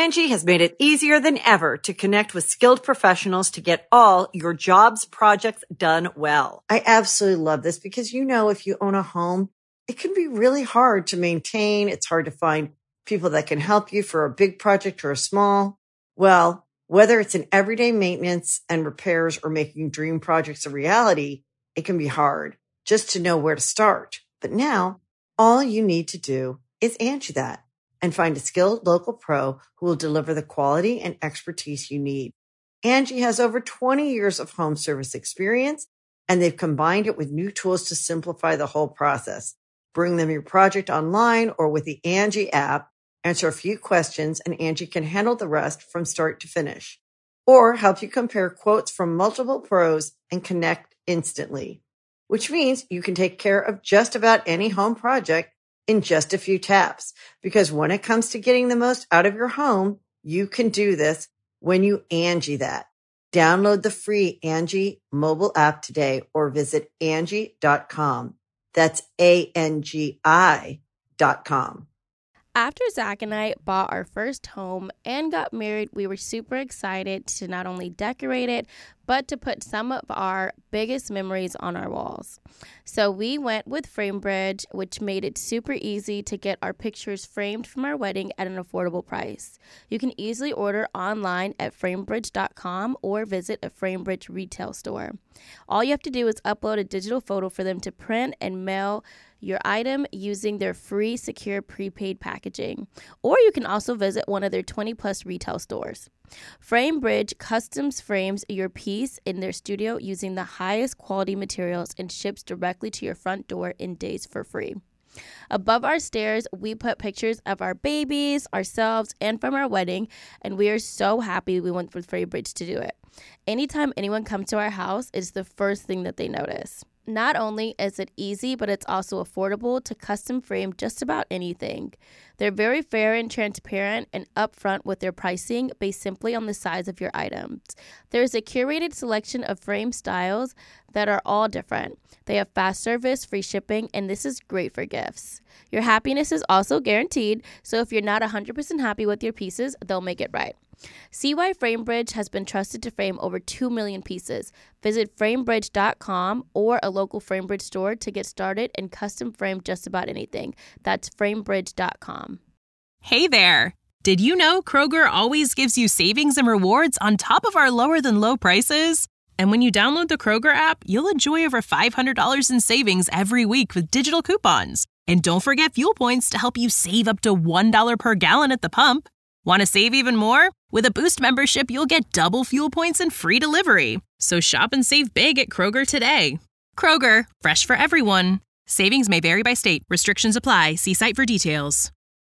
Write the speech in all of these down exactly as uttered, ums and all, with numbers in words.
Angie has made it easier than ever to connect with skilled professionals to get all your jobs projects done well. I absolutely love this because, you know, if you own a home, it can be really hard to maintain. It's hard to find people that can help you for a big project or a small. Well, whether it's in everyday maintenance and repairs or making dream projects a reality, it can be hard just to know where to start. But now all you need to do is Angie that and find a skilled local pro who will deliver the quality and expertise you need. Angie has over twenty years of home service experience, and they've combined it with new tools to simplify the whole process. Bring them your project online or with the Angie app, answer a few questions, and Angie can handle the rest from start to finish. Or help you compare quotes from multiple pros and connect instantly, which means you can take care of just about any home project in just a few taps. Because when it comes to getting the most out of your home, you can do this when you Angie that. Download the free Angie mobile app today or visit Angie dot com. That's A N G I dot com. After Zach and I bought our first home and got married, we were super excited to not only decorate it, but to put some of our biggest memories on our walls. So we went with FrameBridge, which made it super easy to get our pictures framed from our wedding at an affordable price. You can easily order online at framebridge dot com or visit a FrameBridge retail store. All you have to do is upload a digital photo for them to print and mail your item using their free secure prepaid packaging. Or you can also visit one of their twenty plus retail stores. FrameBridge customs frames your piece in their studio using the highest quality materials and ships directly to your front door in days for free. Above our stairs, we put pictures of our babies, ourselves, and from our wedding, and we are so happy we went with FrameBridge to do it. Anytime anyone comes to our house, it's the first thing that they notice. Not only is it easy, but it's also affordable to custom frame just about anything. They're very fair and transparent and upfront with their pricing based simply on the size of your items. There's a curated selection of frame styles that are all different. They have fast service, free shipping, and this is great for gifts. Your happiness is also guaranteed, so if you're not one hundred percent happy with your pieces, they'll make it right. See why FrameBridge has been trusted to frame over two million pieces. Visit framebridge dot com or a local FrameBridge store to get started and custom frame just about anything. That's framebridge dot com. Hey there! Did you know Kroger always gives you savings and rewards on top of our lower than low prices? And when you download the Kroger app, you'll enjoy over five hundred dollars in savings every week with digital coupons. And don't forget fuel points to help you save up to one dollar per gallon at the pump. Want to save even more? With a Boost membership, you'll get double fuel points and free delivery. So shop and save big at Kroger today. Kroger, fresh for everyone. Savings may vary by state. Restrictions apply. See site for details.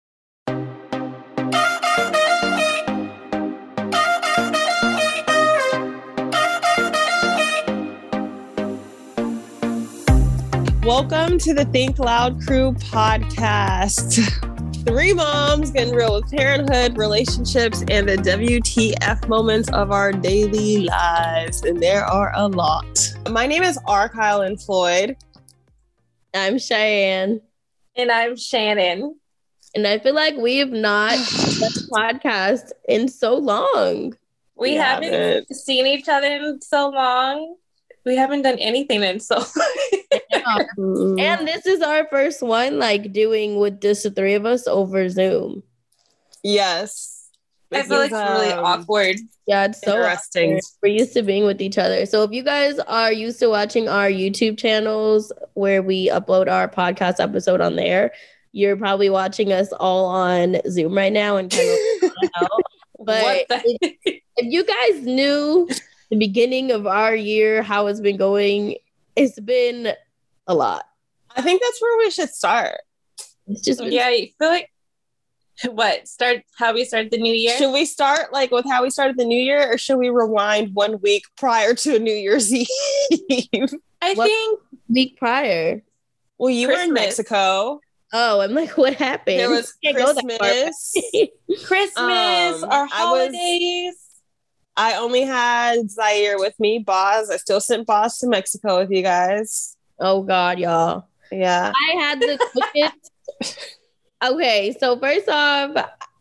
Welcome to the Think Loud Crew podcast. Three moms getting real with parenthood, relationships, and the W T F moments of our daily lives. And there are a lot. My name is R. Kylan Floyd. I'm Cheyenne. And I'm Shannon. And I feel like we have not done a podcast in so long. We, we haven't, haven't seen each other in so long. We haven't done anything in so long. And this is our first one, like, doing with just the three of us over Zoom. Yes. I feel like it's really um, awkward. Yeah, it's so interesting. Awkward. We're used to being with each other. So if you guys are used to watching our YouTube channels where we upload our podcast episode on there, you're probably watching us all on Zoom right now and kind of out. But if, if you guys knew the beginning of our year, how it's been going, it's been a lot. I think that's where we should start. It's just been- yeah, I feel like what start how we start the new year. Should we start like with how we started the new year, or should we rewind one week prior to New Year's Eve? I what think week prior. Well, you Christmas. were in Mexico. Oh, I'm like, what happened? There was Christmas. Christmas, um, our I was, holidays. I only had Zaire with me, Boz. I still sent Boz to Mexico with you guys. Oh, God, y'all. Yeah. I had the quickest. Okay, so first off,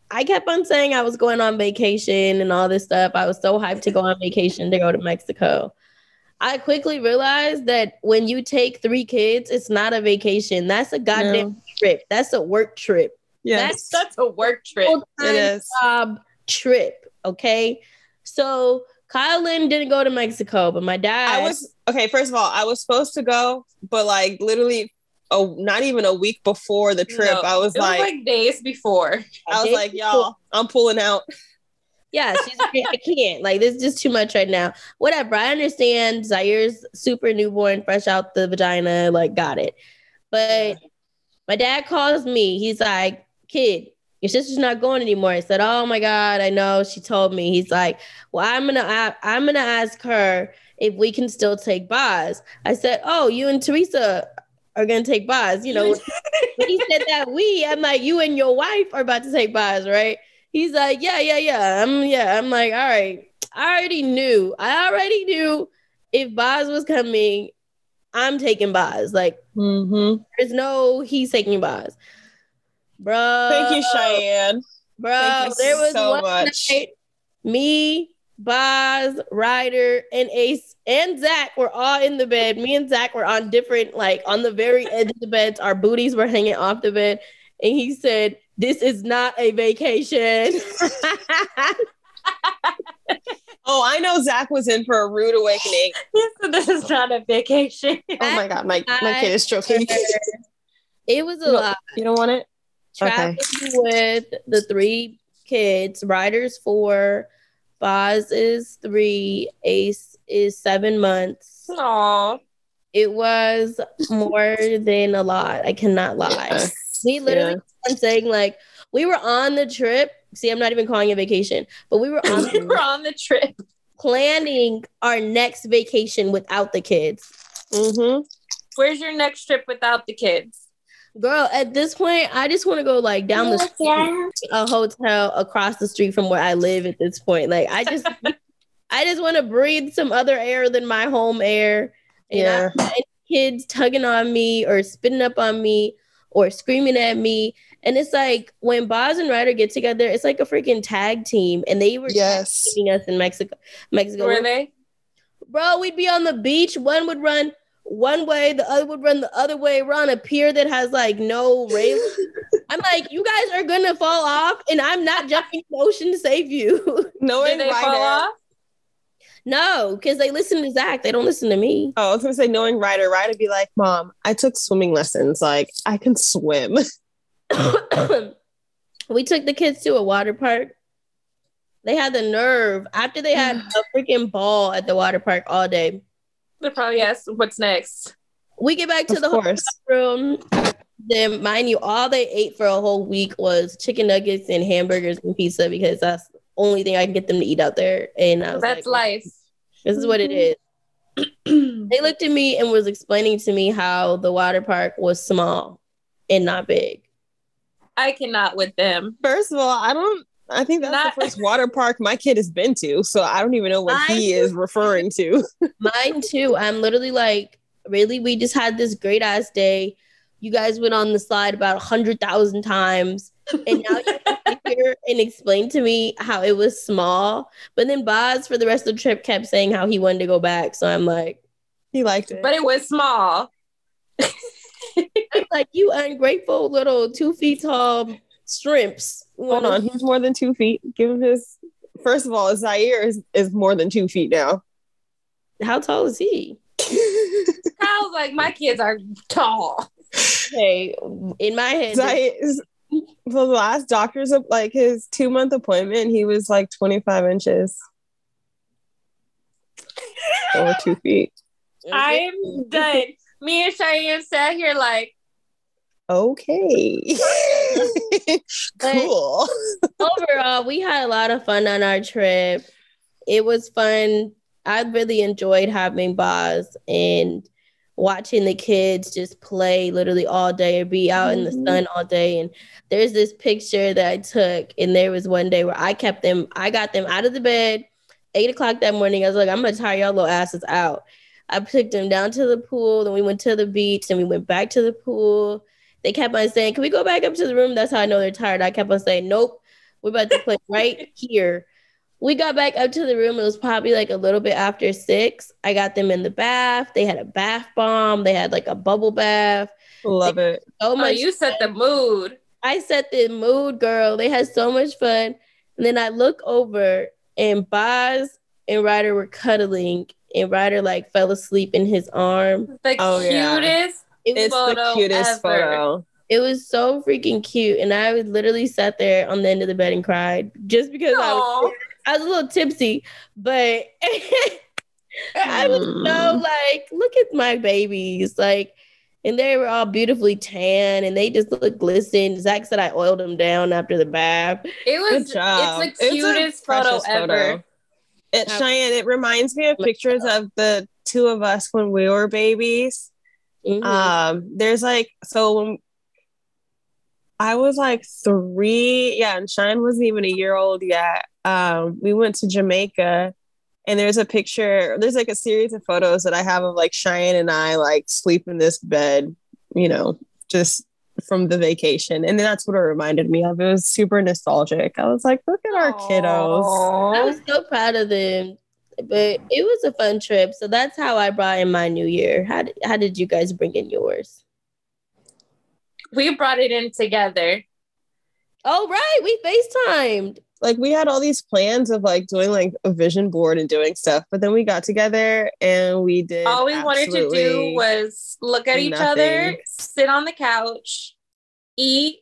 I kept on saying I was going on vacation and all this stuff. I was so hyped to go on vacation to go to Mexico. I quickly realized that when you take three kids, it's not a vacation. That's a goddamn no. trip. That's a work trip. Yes, that's, that's a work trip. It is. Job trip, okay? So Kylan didn't go to Mexico, but my dad... I was... Okay, first of all, I was supposed to go, but like literally... Oh, not even a week before the trip. No, I was it like, was like days before. I was days like, y'all, before. I'm pulling out. Yeah, she's like, I can't. Like, this is just too much right now. Whatever. I understand. Zaire's super newborn, fresh out the vagina. Like, got it. But my dad calls me. He's like, kid, your sister's not going anymore. I said, oh my God, I know. She told me. He's like, well, I'm gonna, I, I'm gonna ask her if we can still take Boz. I said, oh, you and Teresa are gonna take Boz. You know, when he said that we, I'm like, you and your wife are about to take Boz, right? He's like, yeah, yeah, yeah. I'm yeah. I'm like, all right. I already knew. I already knew if Boz was coming, I'm taking Boz. Like, mm-hmm. there's no he's taking Boz. Bro. Thank you, Cheyenne. Bro, Thank you there was so one much. night, me, Boz, Ryder, and Ace and Zach were all in the bed. Me and Zach were on different, like on the very edge of the beds. Our booties were hanging off the bed. And he said, this is not a vacation. Oh, I know Zach was in for a rude awakening. He said, this is not a vacation. Oh my God, my, my kid is choking. It was a you lot. You don't want it? Traveling okay. with the three kids. Ryder's four. Boz is three. Ace is seven months. Aww. It was more than a lot. I cannot lie. Yes. We literally yeah. saying like we were on the trip. See, I'm not even calling it vacation, but we were on we were on the trip planning our next vacation without the kids. Mm-hmm. Where's your next trip without the kids? Girl, at this point, I just want to go like down the street, yeah. a hotel across the street from where I live at this point. Like I just I just want to breathe some other air than my home air. And yeah. I, and kids tugging on me or spitting up on me or screaming at me. And it's like when Boz and Ryder get together, it's like a freaking tag team. And they were yes. tagging us in Mexico. Mexico. Were they? Bro, we'd be on the beach. One would run one way, the other would run the other way. We're on a pier that has like no railing. I'm like, you guys are gonna fall off, and I'm not jumping in the ocean to save you. No, did they fall off? No, because they listen to Zach. They don't listen to me. Oh, I was gonna say, knowing Ryder, Ryder would be like, Mom, I took swimming lessons. Like, I can swim. We took the kids to a water park. They had the nerve after they had a freaking ball at the water park all day. They're probably asked, what's next? We get back to of the course. hotel room. Then, mind you, all they ate for a whole week was chicken nuggets and hamburgers and pizza because that's the only thing I can get them to eat out there. And I was that's like, life. This is what it is. They looked at me and was explaining to me how the water park was small and not big. I cannot with them. First of all, I don't. I think that's Not- the first water park my kid has been to, so I don't even know what Mine he too. is referring to. Mine too. I'm literally like, really? We just had this great ass day. You guys went on the slide about a hundred thousand times, and now you come here and explain to me how it was small. But then Boz, for the rest of the trip, kept saying how he wanted to go back. So I'm like, he liked it, but it was small. I'm like, you ungrateful little two feet tall shrimps. Hold on, he's more than two feet. Give him his. First of all, Zaire is, is more than two feet now. How tall is he? Kyle's like, my kids are tall. Okay, in my head, Zaire is, for the last doctor's like his two month appointment, he was like twenty-five inches or two feet. I'm done. Me and Cheyenne sat here like, okay. Cool. Overall, we had a lot of fun on our trip. It was fun. I really enjoyed having Boz and watching the kids just play literally all day or be out mm-hmm. in the sun all day. And there's this picture that I took, and there was one day where I kept them, I got them out of the bed, eight o'clock that morning. I was like, I'm going to tire y'all little asses out. I took them down to the pool, then we went to the beach, and we went back to the pool. They kept on saying, can we go back up to the room? That's how I know they're tired. I kept on saying, nope, We're about to play right here. We got back up to the room. It was probably like a little bit after six. I got them in the bath. They had a bath bomb. They had like a bubble bath. Love they it. So much oh, you set fun. the mood. I set the mood, girl. They had so much fun. And then I look over and Boz and Ryder were cuddling. And Ryder like fell asleep in his arm. The Oh, cutest yeah. It It's was, the cutest ever. photo. it was so freaking cute. And I literally sat there on the end of the bed and cried just because I was, I was a little tipsy. But I was so like, look at my babies. Like, and they were all beautifully tan and they just looked glisten. Zach said I oiled them down after the bath. It was, Good job. it's the It's a cutest photo precious ever. photo. It, Cheyenne, it reminds me of pictures of the two of us when we were babies. Mhm. Um, there's like, so when I was like three, yeah, and Cheyenne wasn't even a year old yet. Um, we went to Jamaica and there's a picture, there's like a series of photos that I have of like Cheyenne and I like sleep in this bed, you know, just from the vacation. And then that's what it reminded me of. It was super nostalgic. I was like, look at our kiddos. I was so proud of them. But it was a fun trip. So that's how I brought in my new year. How did, how did you guys bring in yours? We brought it in together. Oh, right. We FaceTimed. Like we had all these plans of like doing like a vision board and doing stuff, but then we got together and we did All we wanted to do was look at each nothing. other, sit on the couch, eat,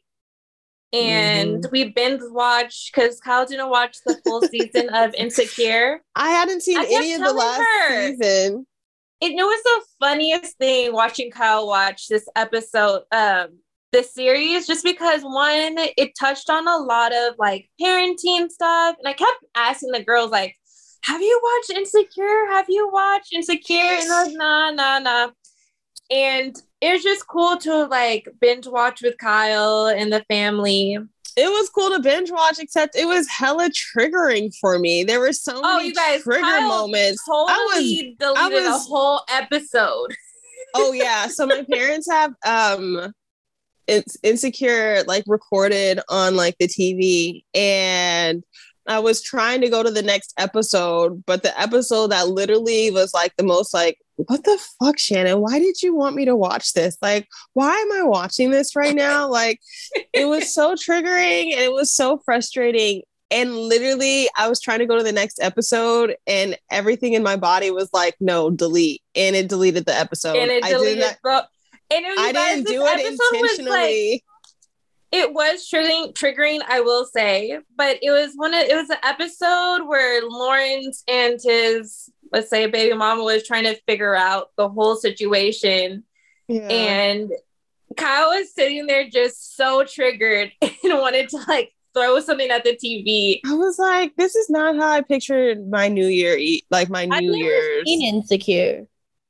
and Mhm. we binge watched because Kyle didn't watch the full season of Insecure. I hadn't seen I kept any of the telling last her. season. It, it was the funniest thing watching Kyle watch this episode, um, this series, just because one, it touched on a lot of like parenting stuff. And I kept asking the girls, like, have you watched Insecure? Have you watched Insecure? And I was nah, nah, nah. And it was just cool to like binge watch with Kyle and the family. It was cool to binge watch, except it was hella triggering for me. There were so Oh, many you guys, trigger Kyle moments. totally I deleted I a was- whole episode. Oh yeah. So my parents have um it's Insecure like recorded on like the T V, and I was trying to go to the next episode, but the episode that literally was like the most like, what the fuck, Shannon? Why did you want me to watch this? Like, why am I watching this right now? Like, it was so triggering and it was so frustrating. And literally, I was trying to go to the next episode, and everything in my body was like, no, delete. And it deleted the episode. And it I did deleted, not- bro. And it, I guys, didn't this do it episode was, like, intentionally. it was triggering, triggering, I will say, but it was one of it was an episode where Lawrence and his, let's say, baby mama was trying to figure out the whole situation, Yeah. and Kyle was sitting there just so triggered and wanted to like throw something at the T V. I was like, this is not how I pictured my New Year, e- like my I've New never Year's. seen Insecure.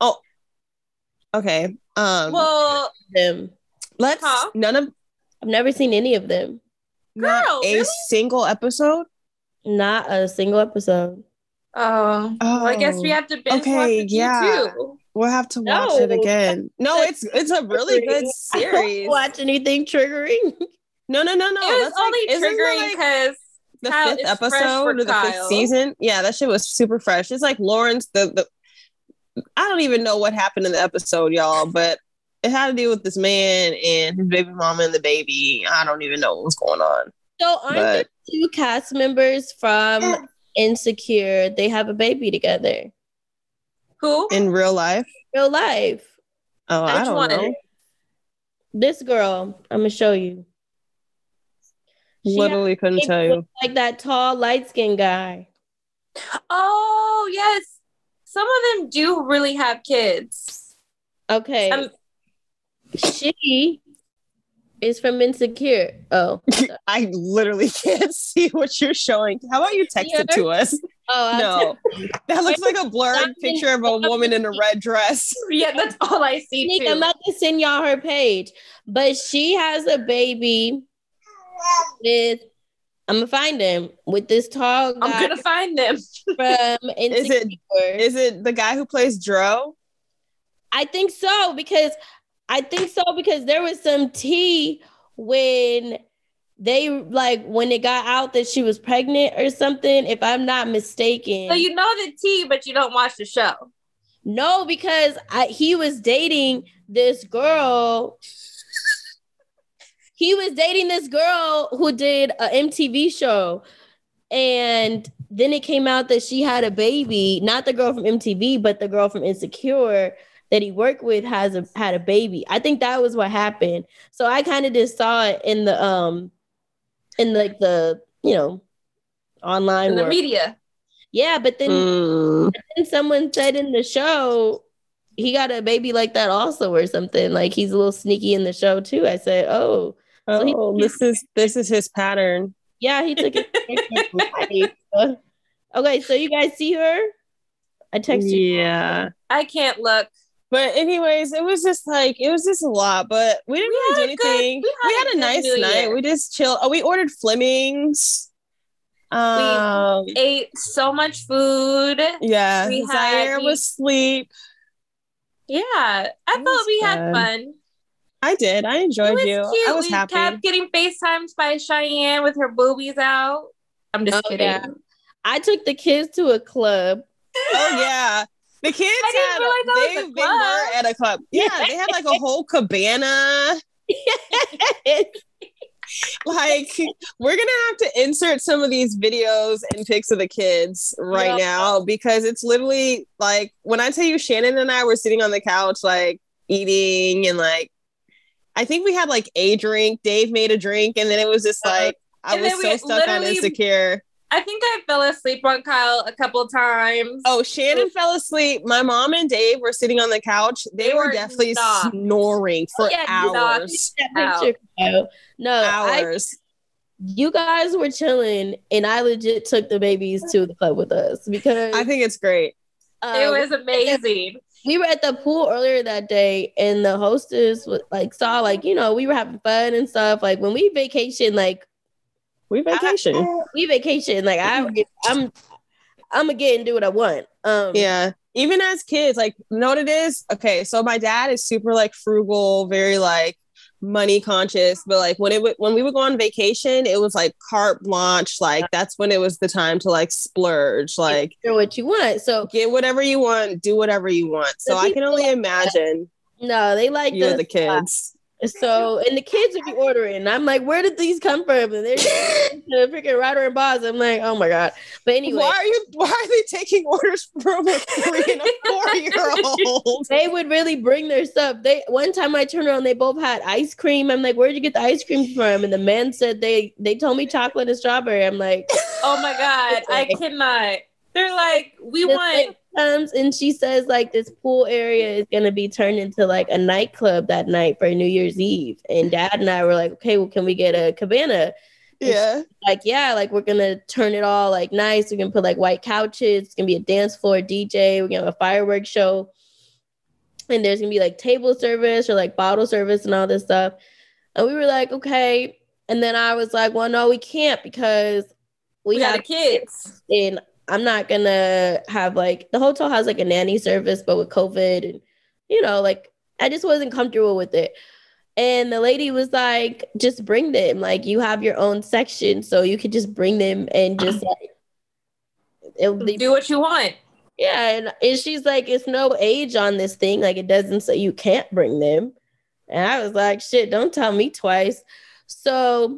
Okay. Um, Well, Them. let's huh? none of I've never seen any of them. not Girl, a really? single episode. Not a single episode. oh, well, I guess we Oh, have to binge okay, watch it yeah. too. We'll have to watch it No. again. No, it's it's a really good I don't series. watch anything triggering. No, no, no, no. it was That's like- only isn't that triggering like because the Kyle fifth is fresh for episode or the Kyle. fifth season. Yeah, that shit was super fresh. It's like Lawrence. The the I don't even know what happened in the episode, y'all, but it had to do with this man and his baby mama and the baby. I don't even know what was going on. So aren't But- there two cast members from Insecure? They have a baby together. Who? In real life, Real life. oh, I Which don't one? know. This girl, I'm gonna show you. She Literally couldn't has- tell you. like that tall, light skinned guy. Oh, yes. Some of them do really have kids. Okay. Um, she is from Insecure. Oh. I literally can't see what you're showing. How about you text it to us? Oh, I'll No, that looks like a blurred Something- picture of a woman in a red dress. yeah, that's all I see Nick, too. I'm about to send y'all her page, but she has a baby with. I'm gonna find him with this tall guy I'm gonna find them. from Insecure. Is it the guy who plays Dro? I think so because I think so because there was some tea when they like when it got out that she was pregnant or something, if I'm not mistaken. So you know the tea, but you don't watch the show. No, because I, he was dating this girl. He was dating this girl who did an M T V show. And then it came out that she had a baby, not the girl from M T V, but the girl from Insecure that he worked with has a, had a baby. I think that was what happened. So I kind of just saw it in the, um, in like the, you know, online in the world. media. Yeah, but then, Mm. but then someone said in the show, he got a baby like that also or something. Like he's a little sneaky in the show too. I said, oh. Oh, So he, this is this is his pattern. yeah, he took it. Okay, so you guys see her? I texted you. Yeah. I can't look. But anyways, it was just like it was just a lot, but we didn't We really do had a good- anything. we had we a had a good nice New night. Year. We just chilled. Oh, we ordered Fleming's. Um, Ate so much food. yeah, we had- Zaire we- was asleep. Yeah, I It felt was we had good. fun. I did. I It enjoyed was you. cute. I was we happy. kept getting FaceTimes by Cheyenne with her boobies out. I'm just Oh, kidding. yeah. I took the kids to a club. Oh yeah. The kids I didn't had realize that was they, a they club. were at a club. Yeah, they had like a whole cabana. Like we're gonna have to insert some of these videos and pics of the kids right Yeah. now because it's literally like when I tell you Shannon and I were sitting on the couch like eating and like I think we had like a drink. Dave made a drink and then it was just like I And was then so we stuck on literally- Insecure. I think I fell asleep on Kyle a couple times. Oh, Shannon fell asleep. My mom and Dave were sitting on the couch. They, They were were definitely knocked. snoring for Yeah, hours. That picture. No, no I, Hours. you guys were chilling, and I legit took the babies to the club with us because I think it's great. uh, It was amazing. we were at the pool earlier that day, and the hostess was like saw like you know we were having fun and stuff. Like when we vacation, like We vacation. we vacation, like I I'm I'm gonna get and do what I want. Um, Yeah. Even as kids, like, you know what it is? Okay, so my dad is super like frugal, very like money conscious, but like when it w- when we would go on vacation, it was like carte blanche. Like that's when it was the time to like splurge, like do what you want. So get whatever you want, do whatever you want. So The I can people only like imagine no, they like you us and the kids. So, and the kids would be ordering. And I'm like, where did these come from? And they're the freaking Ryder and Boz. I'm like, oh my God. But anyway, Why are you? Why are they taking orders from a three and a four year old? they would really bring their stuff. They one time I turned around, they both had ice cream. I'm like, where'd you get the ice cream from? And the man said they they told me chocolate and strawberry. I'm like, Oh my God. I cannot. They're like, we this want. lady comes and she says like this pool area is gonna be turned into like a nightclub that night for New Year's Eve. And Dad and I were like, okay, well, can we get a cabana? Yeah. Like, yeah, like we're gonna turn it all like nice. We're gonna put like white couches. It's gonna be a dance floor D J. We're gonna have a fireworks show. And there's gonna be like table service or like bottle service and all this stuff. And we were like, okay. And then I was like, well, no, we can't because we, We got have the kids. and I'm not gonna have like the hotel has like a nanny service, but with COVID and you know, like I just wasn't comfortable with it. And the lady was like, just bring them. Like you have your own section, so you could just bring them and just like it'll be Do what you want. yeah. And, and she's like, it's no age on this thing. Like it doesn't say you can't bring them. And I was like, shit, don't tell me twice. So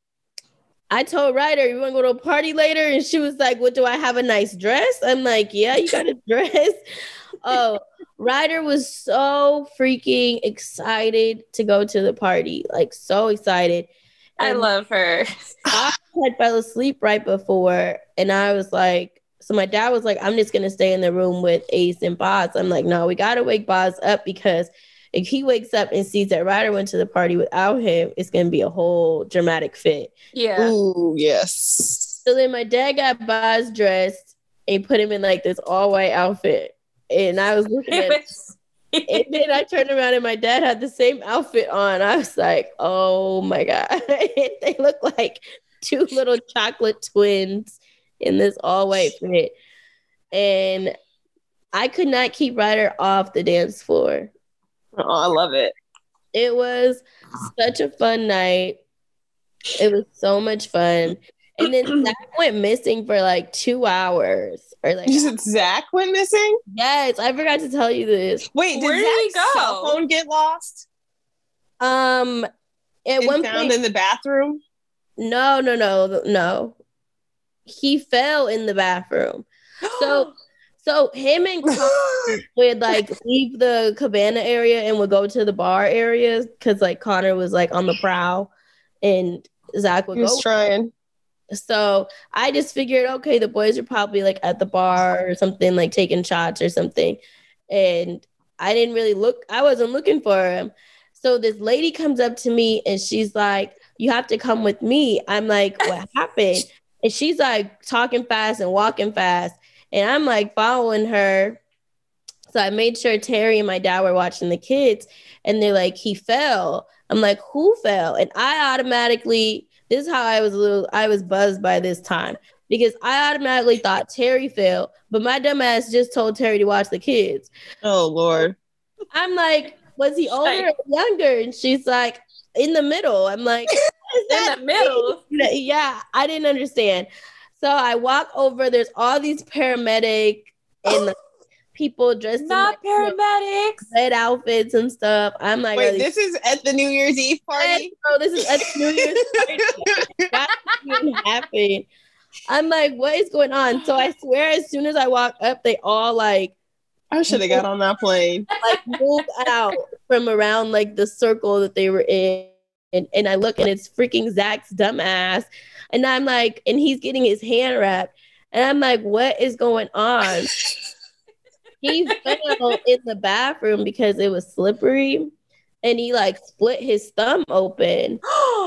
I told Ryder, you want to go to a party later? And she was like, what, do I have a nice dress? I'm like, yeah, you got a dress. Oh, Ryder was so freaking excited to go to the party. Like so excited. I And love her. I had fell asleep right before. And I was like, so my dad was like, I'm just going to stay in the room with Ace and Boz. I'm like, no, we got to wake Boz up because if he wakes up and sees that Ryder went to the party without him, it's going to be a whole dramatic fit. Yeah. Ooh, yes. So then my dad got Boz dressed and put him in like this all white outfit. And I was looking at it. And then I turned around and my dad had the same outfit on. I was like, oh my God. They look like two little chocolate twins in this all white fit. And I could not keep Ryder off the dance floor. Oh, I love it. It was such a fun night. It was so much fun. And then Zach went missing for like two hours. Or like, you said Zach went missing? Yes, I forgot to tell you this. Wait, Where did did he Zach's go? cell phone get lost? Um, at And one found point, in the bathroom? no, no, no, no. He fell in the bathroom. So, so him and Connor would like leave the cabana area and would go to the bar areas because like Connor was like on the prowl, and Zach would He was go. trying. So I just figured, okay, the boys are probably like at the bar or something, like taking shots or something. And I didn't really look, I wasn't looking for him. So this lady comes up to me and she's like, you have to come with me. I'm like, what happened? And she's like talking fast and walking fast. And I'm like following her. So I made sure Terry and my dad were watching the kids. And they're like, he fell. I'm like, who fell? And I automatically... This is how I was a little, I was buzzed by this time because I automatically thought Terry fell, but my dumb ass just told Terry to watch the kids. Oh, Lord. I'm like, was he older or younger? And she's like, in the middle. I'm like, in the middle? Yeah, I didn't understand. So I walk over, there's all these paramedic and like, people dressed Not in like, paramedics. you know, red outfits and stuff. I'm like, wait, this is at the New Year's Eve party? Yes, bro, this is at the New Year's party. That didn't happen. I'm like, what is going on? So I swear, as soon as I walk up, they all like, I should have got on that plane. like moved out from around like the circle that they were in. And, and I look and it's freaking Zach's dumbass. And I'm like, and he's getting his hand wrapped. And I'm like, what is going on? He fell in the bathroom because it was slippery, and he like split his thumb open.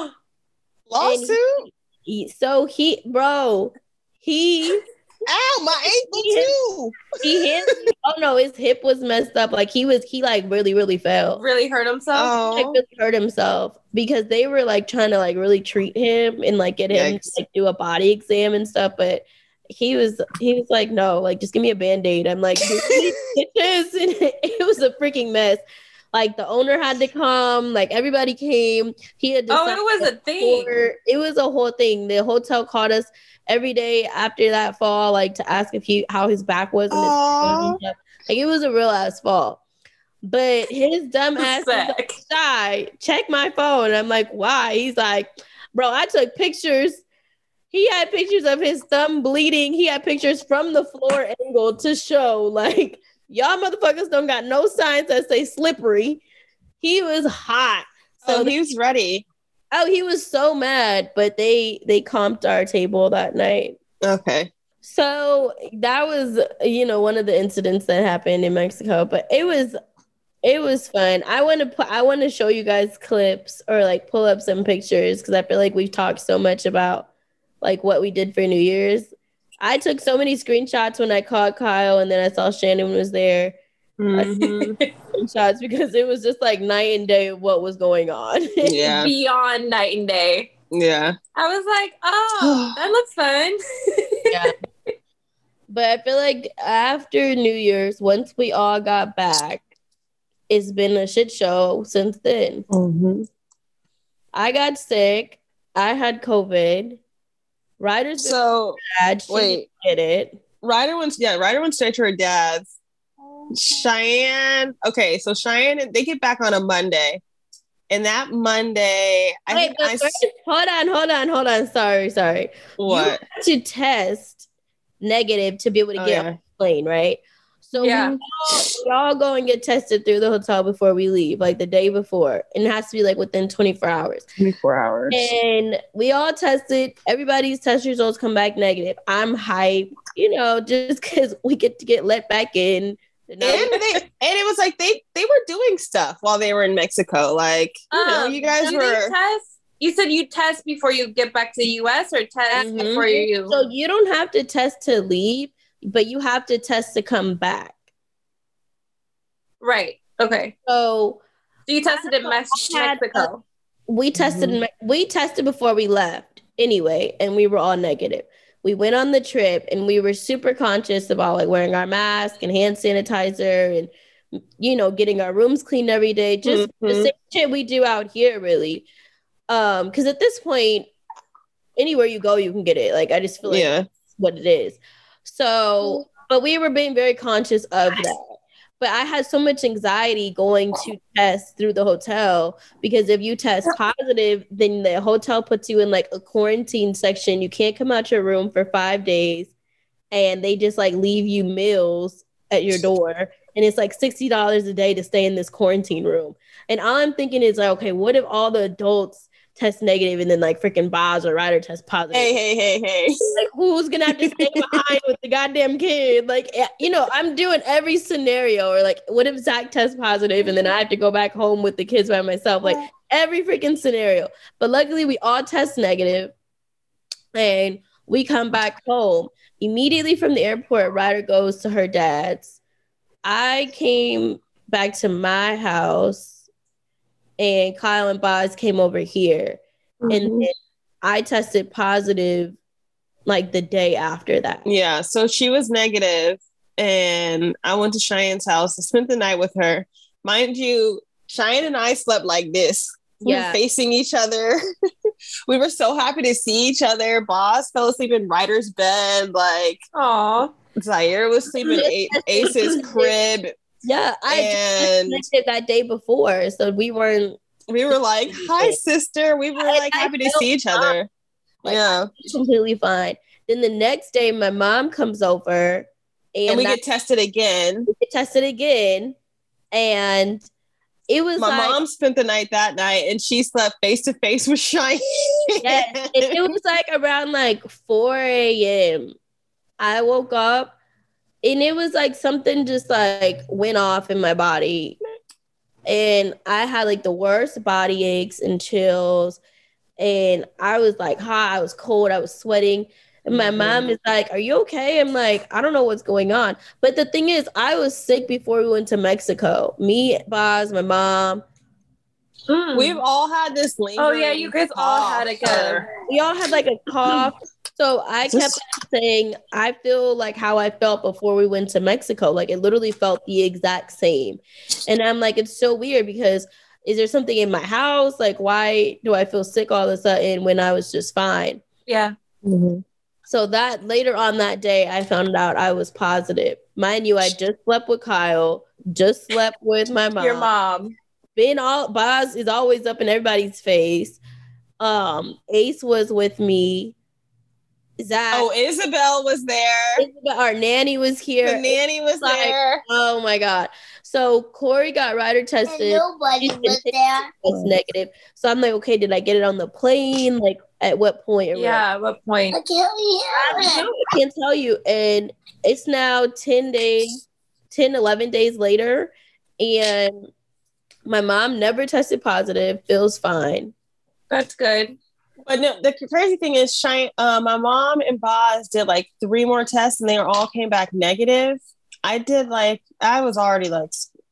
Lawsuit? He, he, so he, bro, he, ow, my ankle he, too. He hit. Oh no, his hip was messed up. Like he was, he like really, really fell. Really hurt himself. Oh. Like really hurt himself because they were like trying to like really treat him and like get him Yikes. to like do a body exam and stuff, but. He was he was like, no, like just give me a band-aid. I'm like, stitches. And it was a freaking mess. Like the owner had to come, like everybody came. He had to Oh, it was a thing. tour. It was a whole thing. The hotel called us every day after that fall, like to ask if he how his back was and his and stuff. Like it was a real ass fall. But his dumb ass was like, shy. Check my phone. I'm like, why? He's like, bro, I took pictures. He had pictures of his thumb bleeding. He had pictures from the floor angle to show, like, y'all motherfuckers don't got no signs that say slippery. He was hot. So So he was ready. oh, he was so mad, but they they comped our table that night. Okay. So that was, you know, one of the incidents that happened in Mexico, but it was it was fun. I want to put I want to show you guys clips or like pull up some pictures because I feel like we've talked so much about like what we did for New Year's. I took so many screenshots when I called Kyle and then I saw Shannon was there. Mm-hmm. Screenshots because it was just like night and day of what was going on. Yeah. Beyond night and day. Yeah. I was like, oh, that looks fun. Yeah. But I feel like after New Year's, once we all got back, it's been a shit show since then. Mm-hmm. I got sick. I had COVID. Ryder's been So bad. She wait. did it. Ryder went, yeah, Ryder went straight to her dad's. Cheyenne, okay, so Cheyenne, they get back on a Monday. And that Monday, I Wait, think but I first, hold on, hold on, hold on. Sorry, sorry. what? You had to test negative to be able to Oh, get yeah. on the plane, right? So Yeah. we, all, we all go and get tested through the hotel before we leave, like the day before. And it has to be like within twenty-four hours. twenty-four hours. And we all tested. Everybody's test results come back negative. I'm hyped, you know, just because we get to get let back in. And they and it was like they they were doing stuff while they were in Mexico. Like, you know, Um, you guys do were they test? You said you test before you get back to the U S or test Mhm. before you. So you don't have to test to leave, but you have to test to come back. Right. Okay. So So you tested in Mex- I had, Mexico. we tested Mhm. in Me- we tested before we left anyway, and we were all negative. We went on the trip and we were super conscious about like wearing our mask and hand sanitizer and, you know, getting our rooms cleaned every day. Just the Mhm. same shit we do out here, really. Um, because at this point, anywhere you go, you can get it. Like, I just feel like Yeah. that's what it is. So, but we were being very conscious of that. But I had so much anxiety going to test through the hotel because if you test positive, then the hotel puts you in like a quarantine section. You can't come out your room for five days, and they just like leave you meals at your door. And it's like sixty dollars a day to stay in this quarantine room. And all I'm thinking is like, okay, what if all the adults test negative and then like freaking Boz or Ryder test positive? Hey, hey, hey, hey. Like, who's gonna have to stay behind with the goddamn kid? Like, you know, I'm doing every scenario. Or like, what if Zach tests positive and then I have to go back home with the kids by myself? Like, every freaking scenario. But luckily, we all test negative, and we come back home. Immediately from the airport, Ryder goes to her dad's. I came back to my house, and Kyle and Boz came over here. Mm-hmm. And then I tested positive like the day after that. Yeah, so she was negative, and I went to Cheyenne's house. I spent the night with her. Mind you, Cheyenne and I slept like this. We yeah. were facing each other. We were so happy to see each other. Boz fell asleep in Ryder's bed. Like, aw. Zaire was sleeping in Ace's crib. Yeah, I and just it that day before, so we weren't. We were like, "Hi, sister." We were like I, happy I to see each fine. other. Like, yeah, completely fine. Then the next day, my mom comes over, and, and we that, get tested again. We get tested again, and it was my like, mom spent the night that night, and she slept face to face with Cheyenne. Yes, it, it was like around like four a.m. I woke up, and it was like something just like went off in my body, and I had like the worst body aches and chills, and I was like hot, I was cold, I was sweating. And my mm-hmm. mom is like, "Are you okay?" I'm like, "I don't know what's going on." But the thing is, I was sick before we went to Mexico. Me, Boz, my mom. Mm. We've all had this lingering. Oh yeah, you guys all had it good. We all had like a cough. So I kept saying, I feel like how I felt before we went to Mexico. Like, it literally felt the exact same. And I'm like, it's so weird because is there something in my house? Like, why do I feel sick all of a sudden when I was just fine? Yeah. Mm-hmm. So that later on that day, I found out I was positive. Mind you, I just slept with Kyle, just slept with my mom. Your mom. Been all, Boz is always up in everybody's face. Um, Ace was with me. Zach. Oh, Isabel was there. Isabel, our nanny was here. The nanny was like, there. Oh my God. So Corey got Ryder tested. And nobody was there. Was negative. So I'm like, okay, did I get it on the plane? Like, at what point? Or yeah, what? what point? I can't, I, I can't tell you. And it's now ten days, ten, eleven days later. And my mom never tested positive, feels fine. That's good. But no, the crazy thing is, Shine, uh, my mom and Boz did like three more tests, and they all came back negative. I did like, I was already like,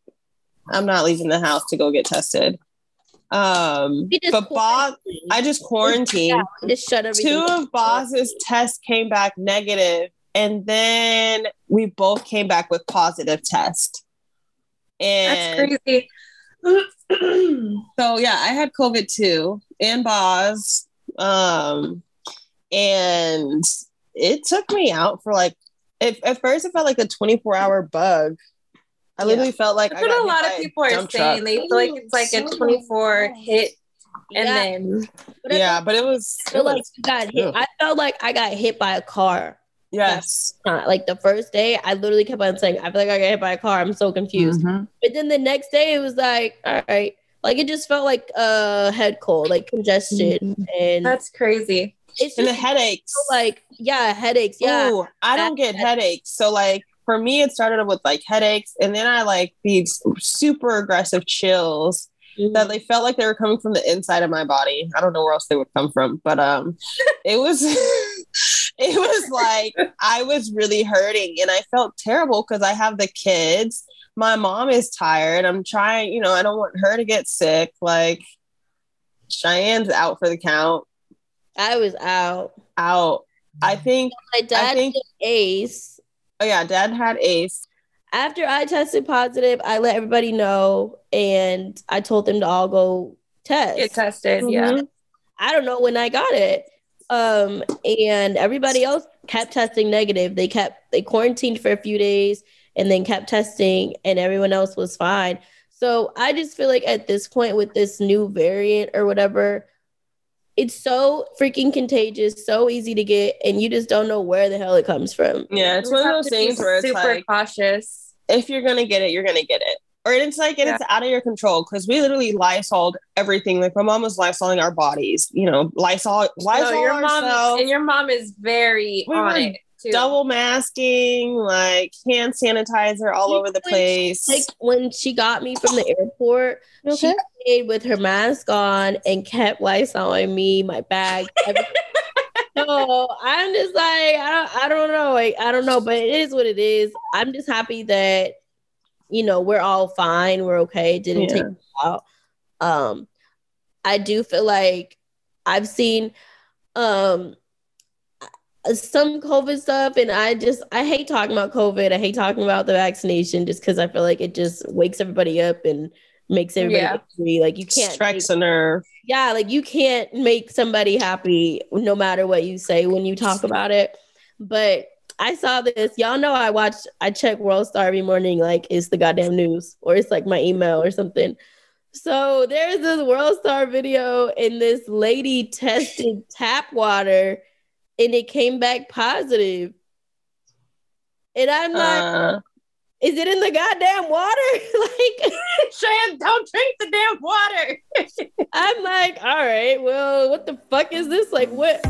I'm not leaving the house to go get tested. Um, but Boz, I just quarantined. Yeah, just shut everything Two down. of Boz's tests came back negative, and then we both came back with positive test. And that's crazy. So yeah, I had COVID too, and Boz. Um, and it took me out for like, it, at first it felt like a twenty-four hour bug. I yeah. literally felt like That's I what a lot of people are saying. Truck. They feel like it's like a twenty-four hit, and yeah. then but yeah, but it was. I feel it like was, you got hit. I felt like I got hit by a car. Yes. Uh, like the first day, I literally kept on saying, "I feel like I got hit by a car." I'm so confused. Mm-hmm. But then the next day, it was like, all right. Like, it just felt like a uh, head cold, like congestion. Mm-hmm. And that's crazy. It's and the headaches. Like, yeah, headaches. Yeah. Ooh, I don't get headaches. So, like, for me, it started with, like, headaches. And then I, like, these super aggressive chills mm-hmm. that they felt like they were coming from the inside of my body. I don't know where else they would come from. But um, it was... it was like, I was really hurting. And I felt terrible because I have the kids. My mom is tired. I'm trying, you know, I don't want her to get sick. Like, Cheyenne's out for the count. I was out. Out. I think. My dad I think, had Ace. Oh, yeah. Dad had Ace. After I tested positive, I let everybody know. And I told them to all go test. Get tested, mm-hmm. yeah. I don't know when I got it. Um, and everybody else kept testing negative. They kept, they quarantined for a few days and then kept testing, and everyone else was fine. So I just feel like at this point with this new variant or whatever, it's so freaking contagious, so easy to get, and you just don't know where the hell it comes from. Yeah, it's one of those things where it's super like, cautious. If you're gonna get it, you're gonna get it. Or it's like, and Yeah. it's out of your control, because we literally Lysoled everything. Like my mom was Lysoling our bodies, you know, Lysol, Lysol No, your mom ourselves. and your mom is very We on were it too. double masking, like hand sanitizer all over the When place. Like when she got me from the airport, You she okay? stayed with her mask on and kept Lysoling me, my bag, everything. So I'm just like, I don't, I don't know, like I don't know, but it is what it is. I'm just happy that, you know, we're all fine, we're okay. It didn't Yeah. take us out. Um, I do feel like I've seen um some COVID stuff, and I just I hate talking about COVID. I hate talking about the vaccination just because I feel like it just wakes everybody up and makes everybody Yeah. angry. Like you can't Strikes a nerve. yeah, like you can't make somebody happy no matter what you say when you talk about it. But I saw this. Y'all know I watch, I check World Star every morning, like it's the goddamn news or it's like my email or something. So there's this World Star video and this lady tested tap water and it came back positive. And I'm like, Uh, is it in the goddamn water? Like, Shan, don't drink the damn water. I'm like, all right, well, what the fuck is this? Like, what?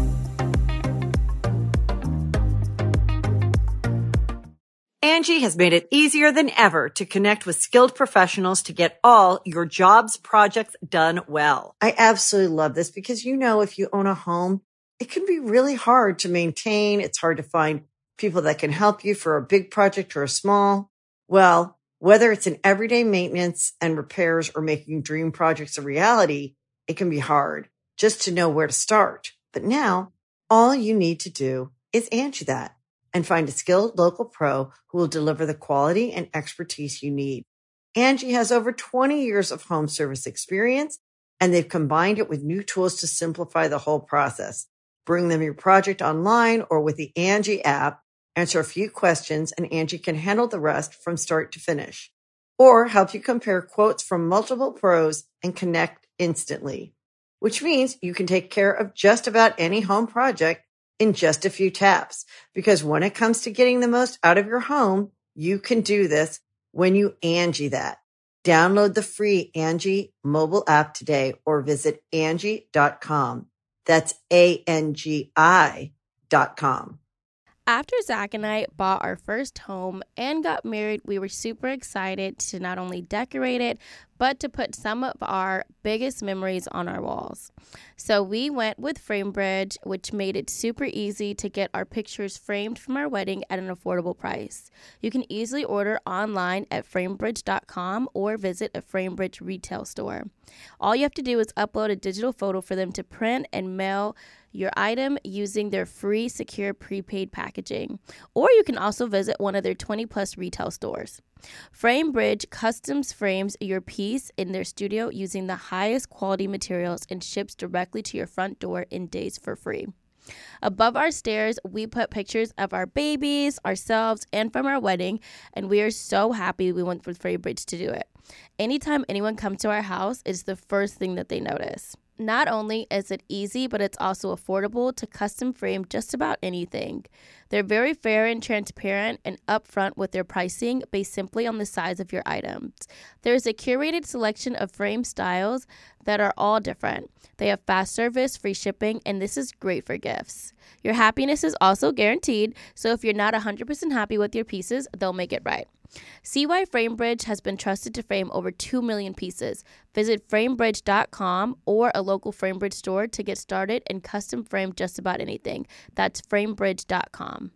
Angie has made it easier than ever to connect with skilled professionals to get all your jobs projects done well. I absolutely love this because, you know, if you own a home, it can be really hard to maintain. It's hard to find people that can help you for a big project or a small. Well, whether it's in everyday maintenance and repairs or making dream projects a reality, it can be hard just to know where to start. But now all you need to do is Angie that and find a skilled local pro who will deliver the quality and expertise you need. Angie has over twenty years of home service experience, and they've combined it with new tools to simplify the whole process. Bring them your project online or with the Angie app, answer a few questions, and Angie can handle the rest from start to finish. Or help you compare quotes from multiple pros and connect instantly, which means you can take care of just about any home project in just a few taps. Because when it comes to getting the most out of your home, you can do this when you Angie that. Download the free Angie mobile app today or visit Angie dot com. That's A N G I dot com. After Zach and I bought our first home and got married, we were super excited to not only decorate it, but to put some of our biggest memories on our walls. So we went with FrameBridge, which made it super easy to get our pictures framed from our wedding at an affordable price. You can easily order online at framebridge dot com or visit a FrameBridge retail store. All you have to do is upload a digital photo for them to print and mail your item using their free secure prepaid packaging. Or you can also visit one of their twenty plus retail stores. FrameBridge customs frames your piece in their studio using the highest quality materials and ships directly to your front door in days for free. Above our stairs, we put pictures of our babies, ourselves, and from our wedding, and we are so happy we went with FrameBridge to do it. Anytime anyone comes to our house, it's the first thing that they notice. Not only is it easy, but it's also affordable to custom frame just about anything. They're very fair and transparent and upfront with their pricing based simply on the size of your items. There's a curated selection of frame styles that are all different. They have fast service, free shipping, and this is great for gifts. Your happiness is also guaranteed, so if you're not one hundred percent happy with your pieces, they'll make it right. See why FrameBridge has been trusted to frame over two million pieces. Visit framebridge dot com or a local FrameBridge store to get started and custom frame just about anything. That's framebridge dot com.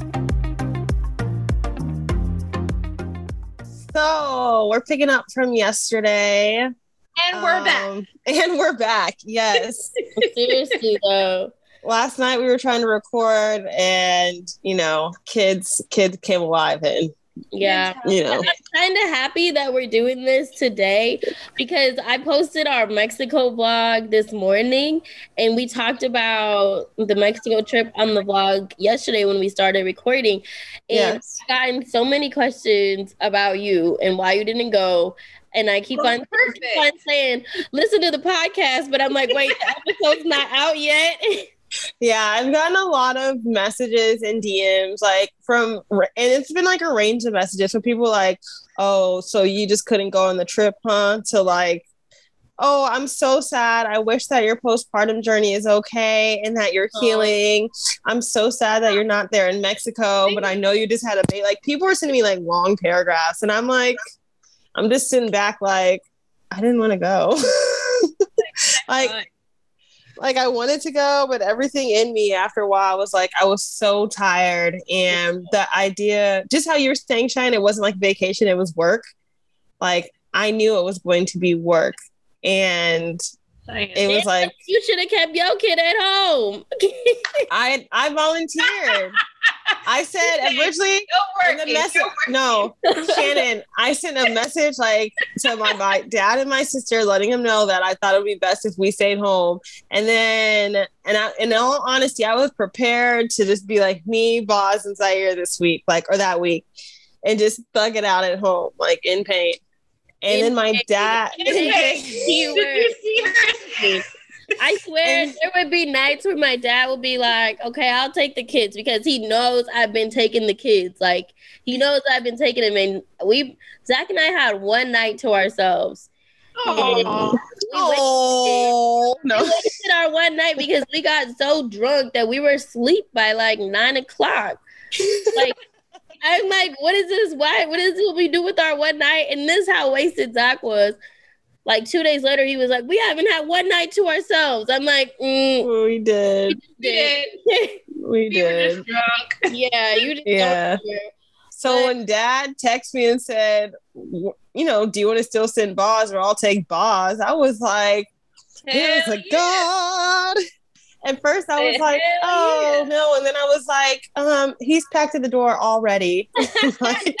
So we're picking up from yesterday. And we're back. Um, And we're back. Yes. Seriously though. Last night we were trying to record and, you know, kids, kids came alive and Yeah. You know. I'm kind of happy that we're doing this today because I posted our Mexico vlog this morning and we talked about the Mexico trip on the vlog yesterday when we started recording. And Yes. I've gotten so many questions about you and why you didn't go. And I keep, Oh, on, keep on saying, listen to the podcast. But I'm like, wait, the episode's not out yet. Yeah, I've gotten a lot of messages and D Ms like from, and it's been like a range of messages from people like, oh, so you just couldn't go on the trip, huh? To like, oh, I'm so sad. I wish that your postpartum journey is okay and that you're healing. I'm so sad that you're not there in Mexico, but I know you just had a baby. Like people were sending me like long paragraphs and I'm like, I'm just sitting back like, I didn't want to go. like, Like I wanted to go, but everything in me after a while was like, I was so tired. And the idea, just how you were saying, Shine, it wasn't like vacation, it was work. Like I knew it was going to be work. And it was like, you should have kept your kid at home. I I volunteered. I said originally in the message. No, Shannon, I sent a message like to my, my dad and my sister, letting them know that I thought it would be best if we stayed home. And then, and I, in all honesty, I was prepared to just be like me, Boz, and Zaire this week, like or that week, and just thug it out at home, like in pain. And in then my pain. dad. In pain. Did you see her? I swear and, there would be nights where my dad would be like, okay, I'll take the kids because he knows I've been taking the kids. Like he knows I've been taking them. And we, Zach and I had one night to ourselves. Oh, oh no. We wasted our one night because we got so drunk that we were asleep by like nine o'clock. Like, I'm like, what is this? Why? What is this what we do with our one night? And this is how wasted Zach was. Like two days later, he was like, we haven't had one night to ourselves. I'm like, mm, we did. We did. we you did. Were just drunk. Yeah, you just yeah. So but, when Dad texted me and said, you know, do you want to still send Boz or I'll take Boz? I was like, it was like, yeah. God. At first I was Hell like, oh, yeah. no. And then I was like, um, he's packed at the door already. Like,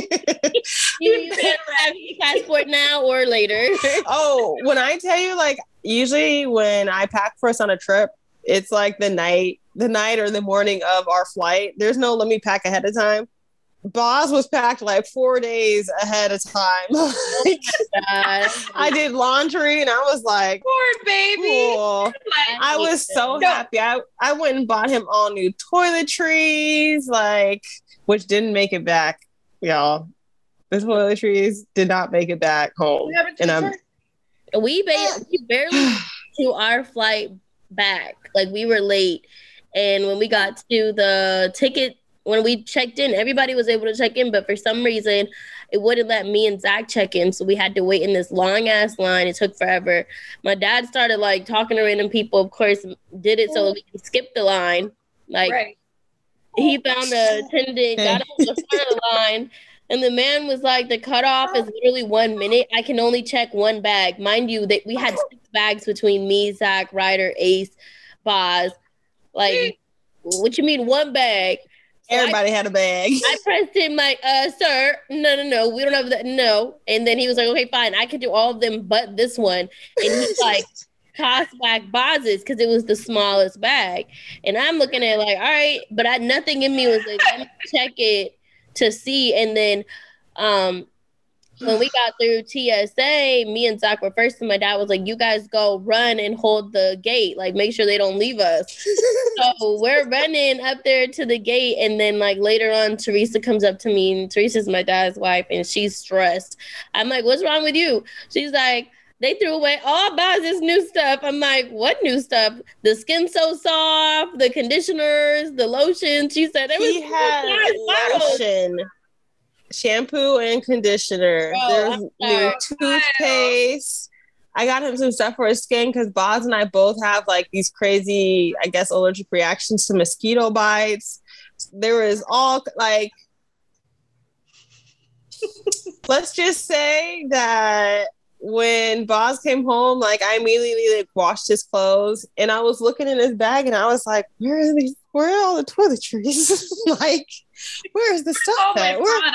you, you better have your passport now or later. Oh, when I tell you, like, usually when I pack for us on a trip, it's like the night, the night or the morning of our flight. There's no let me pack ahead of time. Boz was packed like four days ahead of time. Like, oh I did laundry and I was like, poor baby. Cool. I was so happy. I, I went and bought him all new toiletries, like, which didn't make it back, y'all. The toiletries did not make it back home. And I'm we, ba- we barely to our flight back. Like we were late. And when we got to the ticket, when we checked in, everybody was able to check in, but for some reason, it wouldn't let me and Zach check in, so we had to wait in this long-ass line. It took forever. My dad started, like, talking to random people, of course, did it so we could skip the line. Like, right. He found the attendant, got up to the front of the line, and the man was like, the cutoff is literally one minute. I can only check one bag. Mind you, that we had six bags between me, Zach, Ryder, Ace, Boz. Like, what you mean one bag? So Everybody I, had a bag. I pressed him like, uh, sir, no, no, no, we don't have that, no. And then he was like, okay, fine, I can do all of them but this one. And he's like, tossed back Boz's because it was the smallest bag. And I'm looking at it like, all right, but I, nothing in me was like, let me check it to see. And then um, when we got through T S A, me and Zach were first, and my dad was like, you guys go run and hold the gate. Like, make sure they don't leave us. So we're running up there to the gate, and then, like, later on, Teresa comes up to me, and Teresa's my dad's wife, and she's stressed. I'm like, what's wrong with you? She's like, they threw away all about this new stuff. I'm like, what new stuff? The Skin So Soft, the conditioners, the lotion. She said, there was he had lotion. Shampoo and conditioner. Oh, There's new toothpaste. I got him some stuff for his skin because Boz and I both have like these crazy, I guess, allergic reactions to mosquito bites. There was all like, let's just say that when Boz came home, like I immediately like washed his clothes and I was looking in his bag and I was like, where are these? Where are all the toiletries? Like, where's the stuff all at? my Where, products.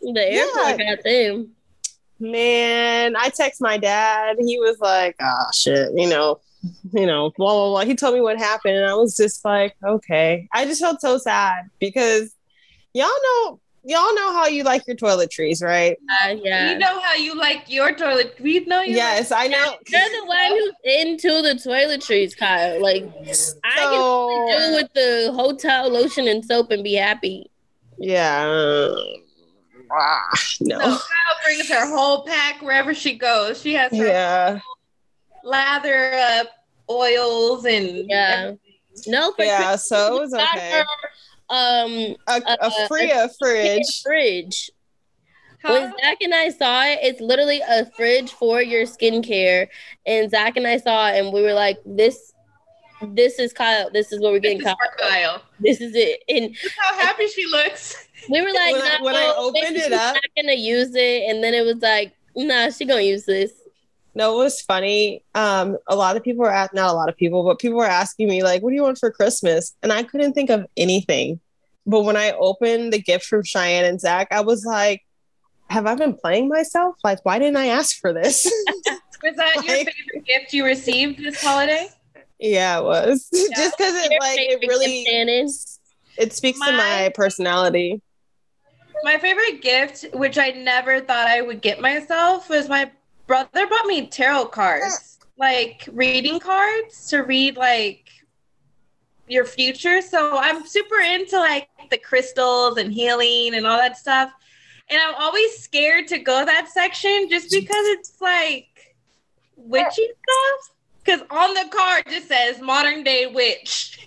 The airport Yeah. got them. Man, I text my dad. He was like, "Oh shit," you know, you know, blah blah blah. He told me what happened, and I was just like, "Okay." I just felt so sad because y'all know, y'all know how you like your toiletries, right? Uh, yeah. You know how you like your toilet. We know you. Yes, I know. You're the one who's into the toiletries, Kyle. Like, I can So, do with the hotel lotion and soap and be happy. yeah. uh, ah, No, no. Kyle brings her whole pack wherever she goes. She has her Yeah. lather up oils and Yeah. No, for Yeah. Christmas, So it was we got okay. her, um, A, a uh, free a fridge. fridge. Huh? When Zach and I saw it, it's literally a fridge for your skincare. And Zach and I saw it, and we were like, "This, this is Kyle. This is what we're getting This is Kyle. for Kyle. This is it." And Look how happy she looks. we were like, When I- "No, when I opened maybe it she's up- not gonna use it." And then it was like, "Nah, she gonna use this." No, it was funny. Um, a lot of people were at not a lot of people, but people were asking me like, "What do you want for Christmas?" And I couldn't think of anything. But when I opened the gift from Cheyenne and Zach, I was like, "Have I been playing myself? Like, why didn't I ask for this?" Was that your Like- favorite gift you received this holiday? Yeah, it was just because it Your like it favorite really gift, Shannon? it speaks to My- my personality. My favorite gift, which I never thought I would get myself, was my brother bought me tarot cards, like reading cards to read like your future. So I'm super into like the crystals and healing and all that stuff. And I'm always scared to go that section just because it's like witchy stuff. Because on the card it just says modern day witch.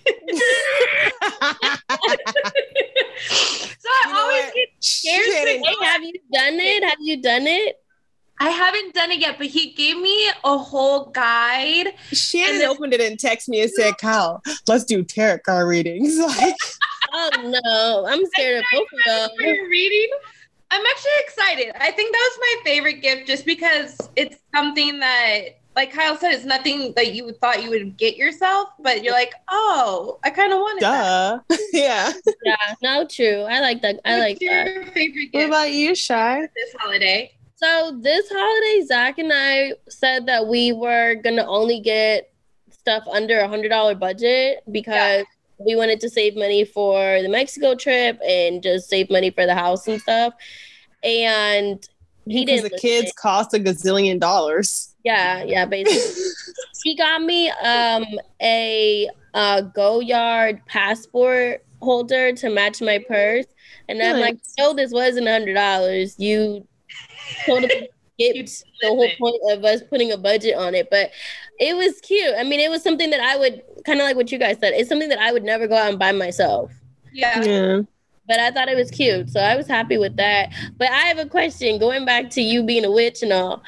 So I You know always what? get scared to Shannon, go. Hey, have you done it? Have you done it? I haven't done it yet, but he gave me a whole guide. Shannon And then- opened it and texted me and said, "Kyle, let's do tarot card readings." Like, Oh no, I'm scared of both of For them. your reading, I'm actually excited. I think that was my favorite gift just because it's something that, like Kyle said, it's nothing that you thought you would get yourself, but you're like, oh, I kind of wanted that. duh. Yeah. Yeah, no, true. I like that. I like What's that. your favorite What gift about you, Shy? this holiday? So this holiday, Zach and I said that we were gonna only get stuff under a hundred dollar budget because we wanted to save money for the Mexico trip and just save money for the house and stuff. And he Because didn't the kids listen. cost a gazillion dollars. Yeah, yeah, basically. He got me um a uh Goyard passport holder to match my purse, and I'm like, no, this wasn't a hundred dollars. You totally skipped the whole point of us putting a budget on it, but it was cute. I mean, it was something that I would kind of like what you guys said. It's something that I would never go out and buy myself. Yeah. Yeah. But I thought it was cute, so I was happy with that. But I have a question, going back to you being a witch and all.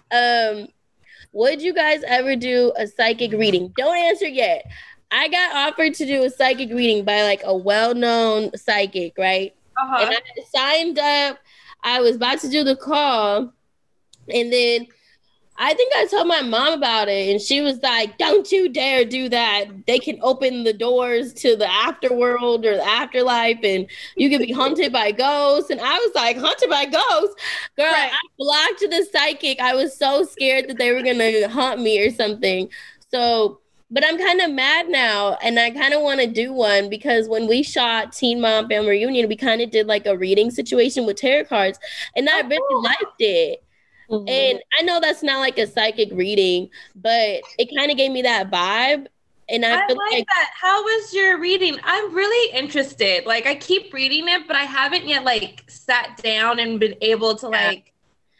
Um, would you guys ever do a psychic reading? Don't answer yet. I got offered to do a psychic reading by like a well-known psychic, right? Uh-huh. And I signed up. I was about to do the call, and then I think I told my mom about it, and she was like, "Don't you dare do that. They can open the doors to the afterworld or the afterlife, and you could be haunted by ghosts." And I was like, "Haunted by ghosts? Girl, Right. I blocked the psychic. I was so scared that they were going to haunt me or something." So, but I'm kind of mad now, and I kind of want to do one because when we shot Teen Mom Family Reunion, we kind of did like a reading situation with tarot cards, and I really liked it. And I know that's not like a psychic reading, but it kind of gave me that vibe. And I, I feel like like, that. How was your reading? I'm really interested. Like, I keep reading it, but I haven't yet like sat down and been able to Yeah. like.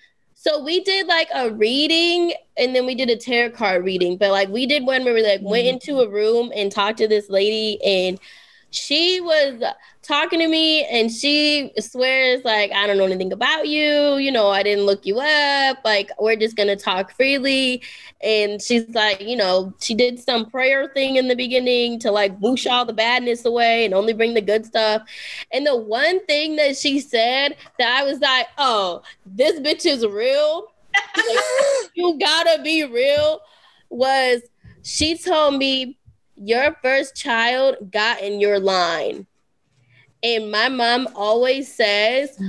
so we did like a reading, and then we did a tarot card reading. But like we did one where we like went into a room and talked to this lady, and she was talking to me, and she swears like, "I don't know anything about you. You know, I didn't look you up. Like, we're just gonna talk freely." And she's like, you know, she did some prayer thing in the beginning to like whoosh all the badness away and only bring the good stuff. And the one thing that she said that I was like, "Oh, this bitch is real. Like, you gotta be real," was she told me, "Your first child got in your line." And my mom always says,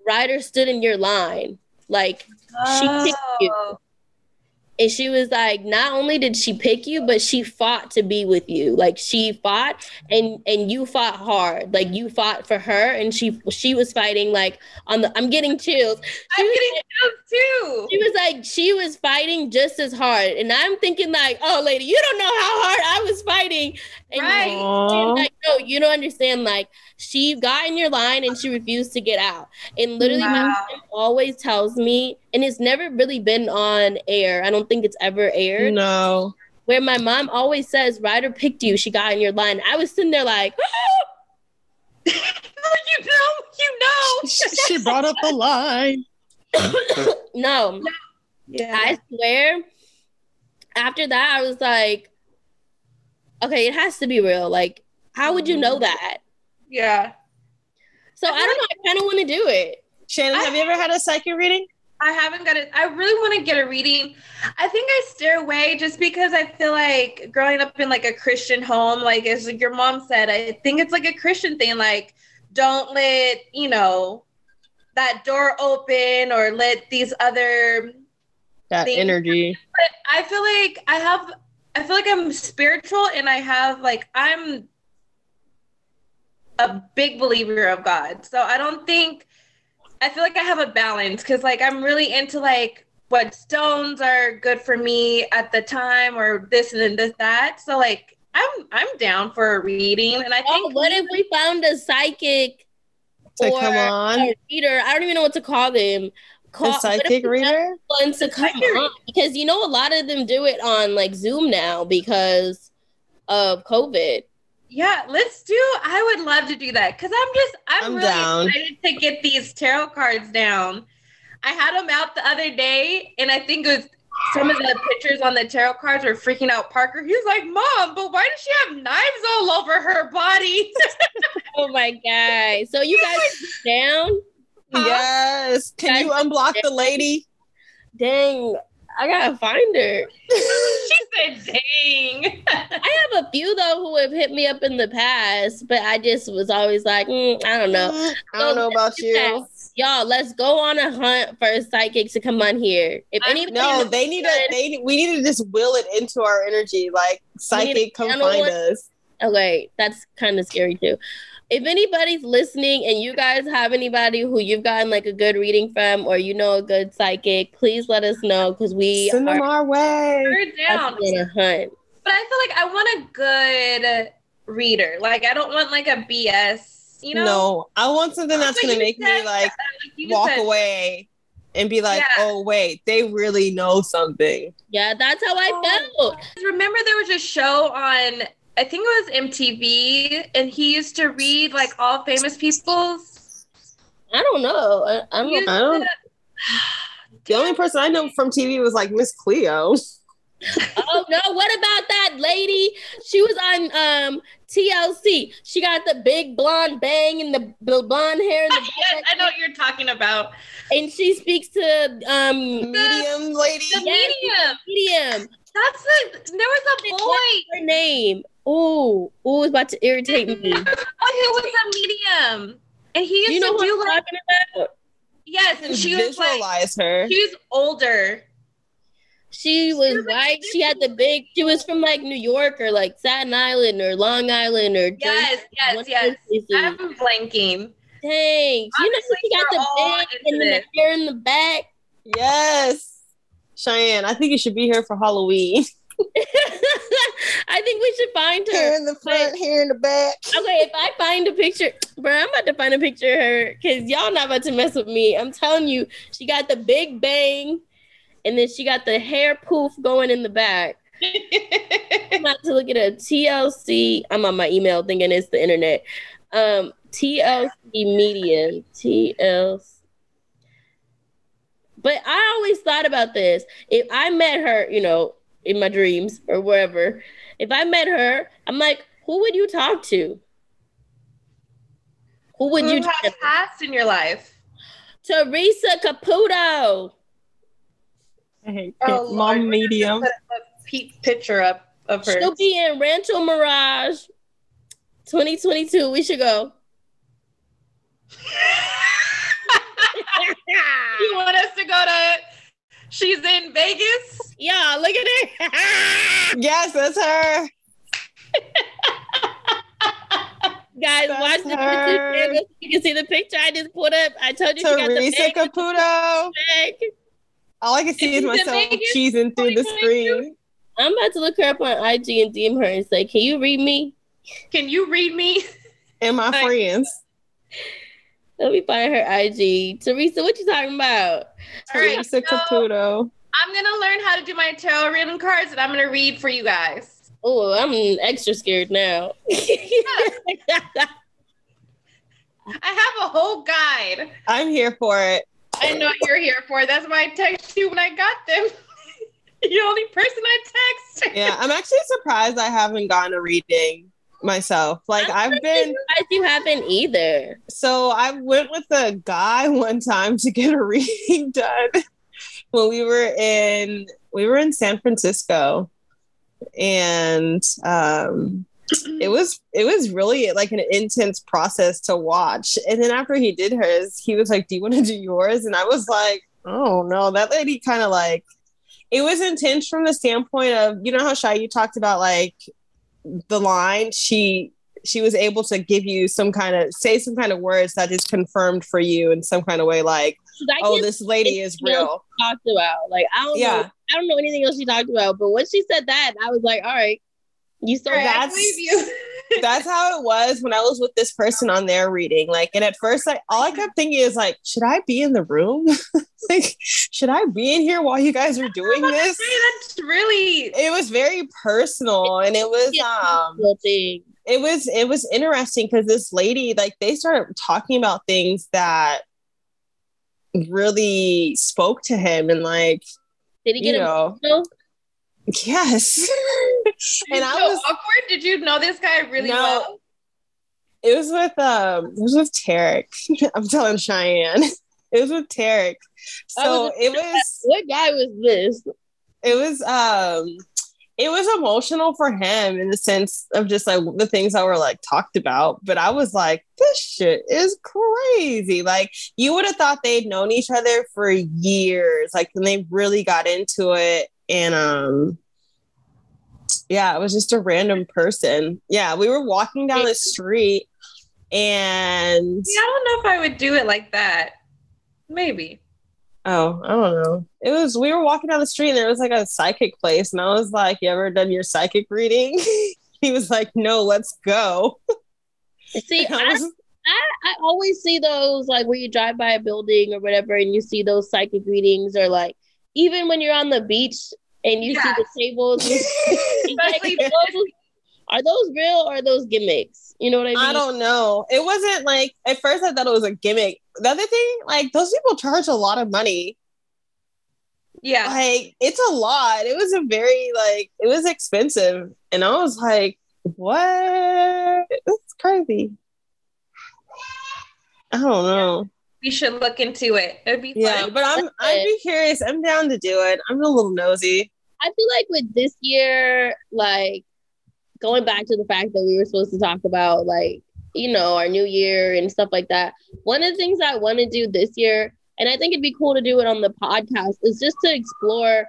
Ryder stood in your line. Like, she picked you. Oh. And she was like, not only did she pick you, but she fought to be with you. Like, she fought and and you fought hard. Like, you fought for her, and she she was fighting like on the. I'm getting chills. She I'm was, getting chills too. She was like, she was fighting just as hard, and I'm thinking like, oh, lady, you don't know how hard I was fighting. And Right. you're like, no, you don't understand. Like, she got in your line and she refused to get out. And literally, my Wow. mom always tells me, and it's never really been on air. I don't think it's ever aired. No. Where my mom always says, Ryder picked you. She got in your line. I was sitting there like, you know, you know. She, she brought up the line. no. Yeah. I swear, after that, I was like, okay, it has to be real. Like, how would you know that? yeah. So I don't know. I kind of want to do it. Shannon, have you ever had a psychic reading? I haven't got it. I really want to get a reading. I think I stay away just because I feel like growing up in like a Christian home, like as like your mom said, I think it's like a Christian thing. Like, don't let, you know, that door open or let these other That things. energy. But I feel like I have, I feel like I'm spiritual and I have like, I'm a big believer of God. So I don't think, I feel like I have a balance because like I'm really into like what stones are good for me at the time or this and then this, that. So like I'm I'm down for a reading. And I Oh, think what if we found a psychic To or come on. a reader? I don't even know what to call them. Call, A psychic reader? One to come on, because you know a lot of them do it on like Zoom now because of COVID. yeah, let's do, I would love to do that because I'm just, I'm, I'm really down. excited to get these tarot cards down. I had them out the other day and I think it was some of the pictures on the tarot cards were freaking out Parker. He was like, Mom, but why does she have knives all over her body? Oh my god! So you guys down? Huh? Yes. Can Guys- you unblock the lady? Dang, I gotta find her. She said, dang. I have a few though who have hit me up in the past, but I just was always like, mm, I don't know. Mm, I don't know about you. Y'all, let's go on a hunt for a psychic to come on here. If I- anybody, No, knows they need to. good- They we need to just will it into our energy. Like psychic, come channel find one. us. Okay, that's kind of scary too. If anybody's listening and you guys have anybody who you've gotten like a good reading from or you know a good psychic, please let us know because we Send them are our way. We're down. on a hunt. But I feel like I want a good reader. Like I don't want like a B S, you know? No, I want something that's But gonna you make me said- like like you walk said- away and be like, Yeah. oh wait, they really know something. Yeah, that's how I Oh. felt. Remember there was a show on, I think it was M T V, and he used to read like all famous people's. I don't know. I, I He don't used I don't- to- The only person I know from T V was like Miss Cleo. Oh no, what about that lady? She was on um T L C. She got the big blonde bang and the, the blonde hair in the Yes, back. I know what you're talking about. And she speaks to um Medium lady. The Yes. medium. medium. That's the. There was a boy. Her name. Ooh, ooh, it's about to irritate me. There was a boy who was a medium, and he used You know to what do I'm like talking about? yes, and she was like Visualize her. she was older. She was white. She had the big. She was from like New York or like Staten Island or Long Island or Yes, Jersey, one yes, of yes. those places. I'm blanking. Dang, you know Honestly, she got we're all the big into and then the this. hair in the back. Yes. Cheyenne, I think you should be here for Halloween. I think we should find her. in the front, hair in the back. Okay, if I find a picture, bro, I'm about to find a picture of her because y'all not about to mess with me. I'm telling you, she got the big bang, and then she got the hair poof going in the back. I'm about to look at a T L C. I'm on my email thinking it's the internet. Um, T L C medium. T L C. But I always thought about this. If I met her, you know, in my dreams or wherever, if I met her, I'm like, who would you talk to? Who would Who you has talk to? passed in your life? Teresa Caputo. Hey, Oh, Lord, mom we're gonna medium. Put a pe- picture up of her. She'll be in Rancho Mirage twenty twenty-two. We should go. She's in Vegas. Yeah, look at her. Yes, that's her. Guys, That's watch the her. picture. So you can see the picture I just put up. I told you she got the Teresa bag. Caputo. bag. All I can see is She's in myself Vegas, cheesing through the twenty twenty-two. screen. I'm about to look her up on I G and D M her and say, can you read me? Can you read me? And my Nice. friends. Let me find her I G. Teresa, what you talking about? All right, Teresa so- Caputo. I'm gonna learn how to do my tarot reading cards, and I'm gonna read for you guys. Oh, I'm extra scared now. I have a whole guide. I'm here for it. I know you're here for. That's why I texted you when I got them. You're the only person I text. Yeah, I'm actually surprised I haven't gotten a reading myself. Like I've been Surprised you haven't either. so I went with a guy one time to get a reading done when we were in we were in San Francisco, and um it was it was really like an intense process to watch. And then after he did hers, he was like, do you want to do yours? And I was like, oh no, that lady kind of like, it was intense from the standpoint of, you know how Shy you talked about like the line, she she was able to give you some kind of say some kind of words that just confirmed for you in some kind of way, like, I oh, can't this lady is anything else real. she talked about. Like I don't Yeah. know. I don't know anything else she talked about. But when she said that, I was like, all right, you so All right, I that's- believe you. That's how it was when I was with this person on their reading. Like, and at first, like, all I kept thinking is like, should I be in the room? Like, should I be in here while you guys are doing this? That's really. It was very personal, and it was um, Little thing. it was it was interesting because this lady, like, they started talking about things that really spoke to him, and like, Did he you get know, emotional? yes. And I so was awkward. Did you know this guy really No. well? It was with um, it was with Tarek. I'm telling Cheyenne. It was with Tarek. I So was- it was, What guy was this? it was, um, it was emotional for him in the sense of just like the things that were like talked about. But I was like, this shit is crazy. Like, you would have thought they'd known each other for years. Like, when they really got into it, and um. Yeah, it was just a random person. Yeah, we were walking down the street, and Yeah, I don't know if I would do it like that. Maybe. oh, I don't know. It was we were walking down the street, and there was like a psychic place, and I was like, "You ever done your psychic reading?" He was like, "No, let's go." See, I I, was- I, I always see those like where you drive by a building or whatever, and you see those psychic readings, or like even when you're on the beach and you Yeah. see the tables. Especially Like, those, are those real or are those gimmicks? You know what I mean? I don't know. It wasn't like at first I thought it was a gimmick. The other thing, like those people charge a lot of money. Yeah. Like it's a lot. It was a very like it was expensive, and I was like, "What? It's crazy." I don't know. We should look into it. It'd be fun. Yeah, but I'm I'd be curious. I'm down to do it. I'm a little nosy. I feel like with this year, like going back to the fact that we were supposed to talk about like, you know, our new year and stuff like that. One of the things I want to do this year, and I think it'd be cool to do it on the podcast, is just to explore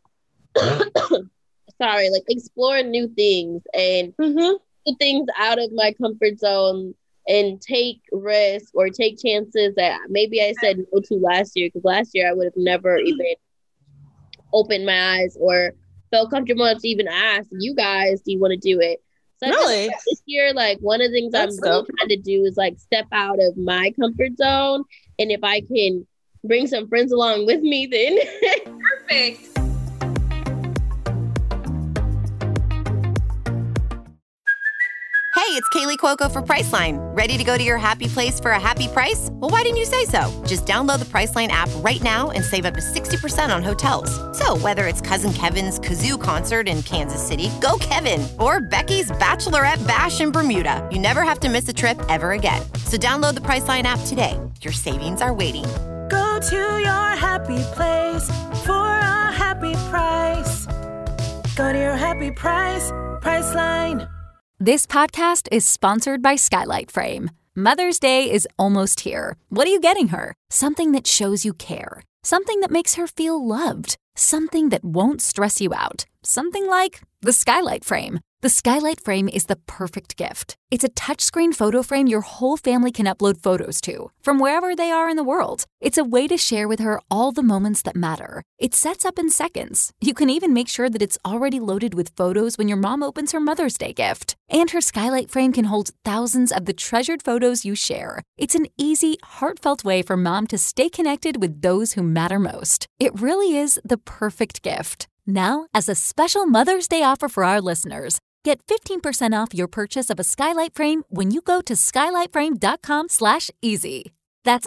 sorry, like explore new things and Mm-hmm. do things out of my comfort zone and take risks or take chances that maybe I said no to last year, because last year I would have never even opened my eyes or felt comfortable enough to even ask you guys, do you want to do it? So I feel Really? like this year, like one of the things That's I'm really dope. trying to do is like step out of my comfort zone. And if I can bring some friends along with me, then Perfect. Hey, it's Kaylee Cuoco for Priceline. Ready to go to your happy place for a happy price? Well, why didn't you say so? Just download the Priceline app right now and save up to sixty percent on hotels. So whether it's Cousin Kevin's Kazoo Concert in Kansas City, go Kevin, or Becky's Bachelorette Bash in Bermuda, you never have to miss a trip ever again. So download the Priceline app today. Your savings are waiting. Go to your happy place for a happy price. Go to your happy price, Priceline. This podcast is sponsored by Skylight Frame. Mother's Day is almost here. What are you getting her? Something that shows you care. Something that makes her feel loved. Something that won't stress you out. Something like the Skylight Frame. The Skylight Frame is the perfect gift. It's a touchscreen photo frame your whole family can upload photos to, from wherever they are in the world. It's a way to share with her all the moments that matter. It sets up in seconds. You can even make sure that it's already loaded with photos when your mom opens her Mother's Day gift. And her Skylight Frame can hold thousands of the treasured photos you share. It's an easy, heartfelt way for mom to stay connected with those who matter most. It really is the perfect gift. Now, as a special Mother's Day offer for our listeners, get fifteen percent off your purchase of a Skylight Frame when you go to skylightframe.com slash easy. That's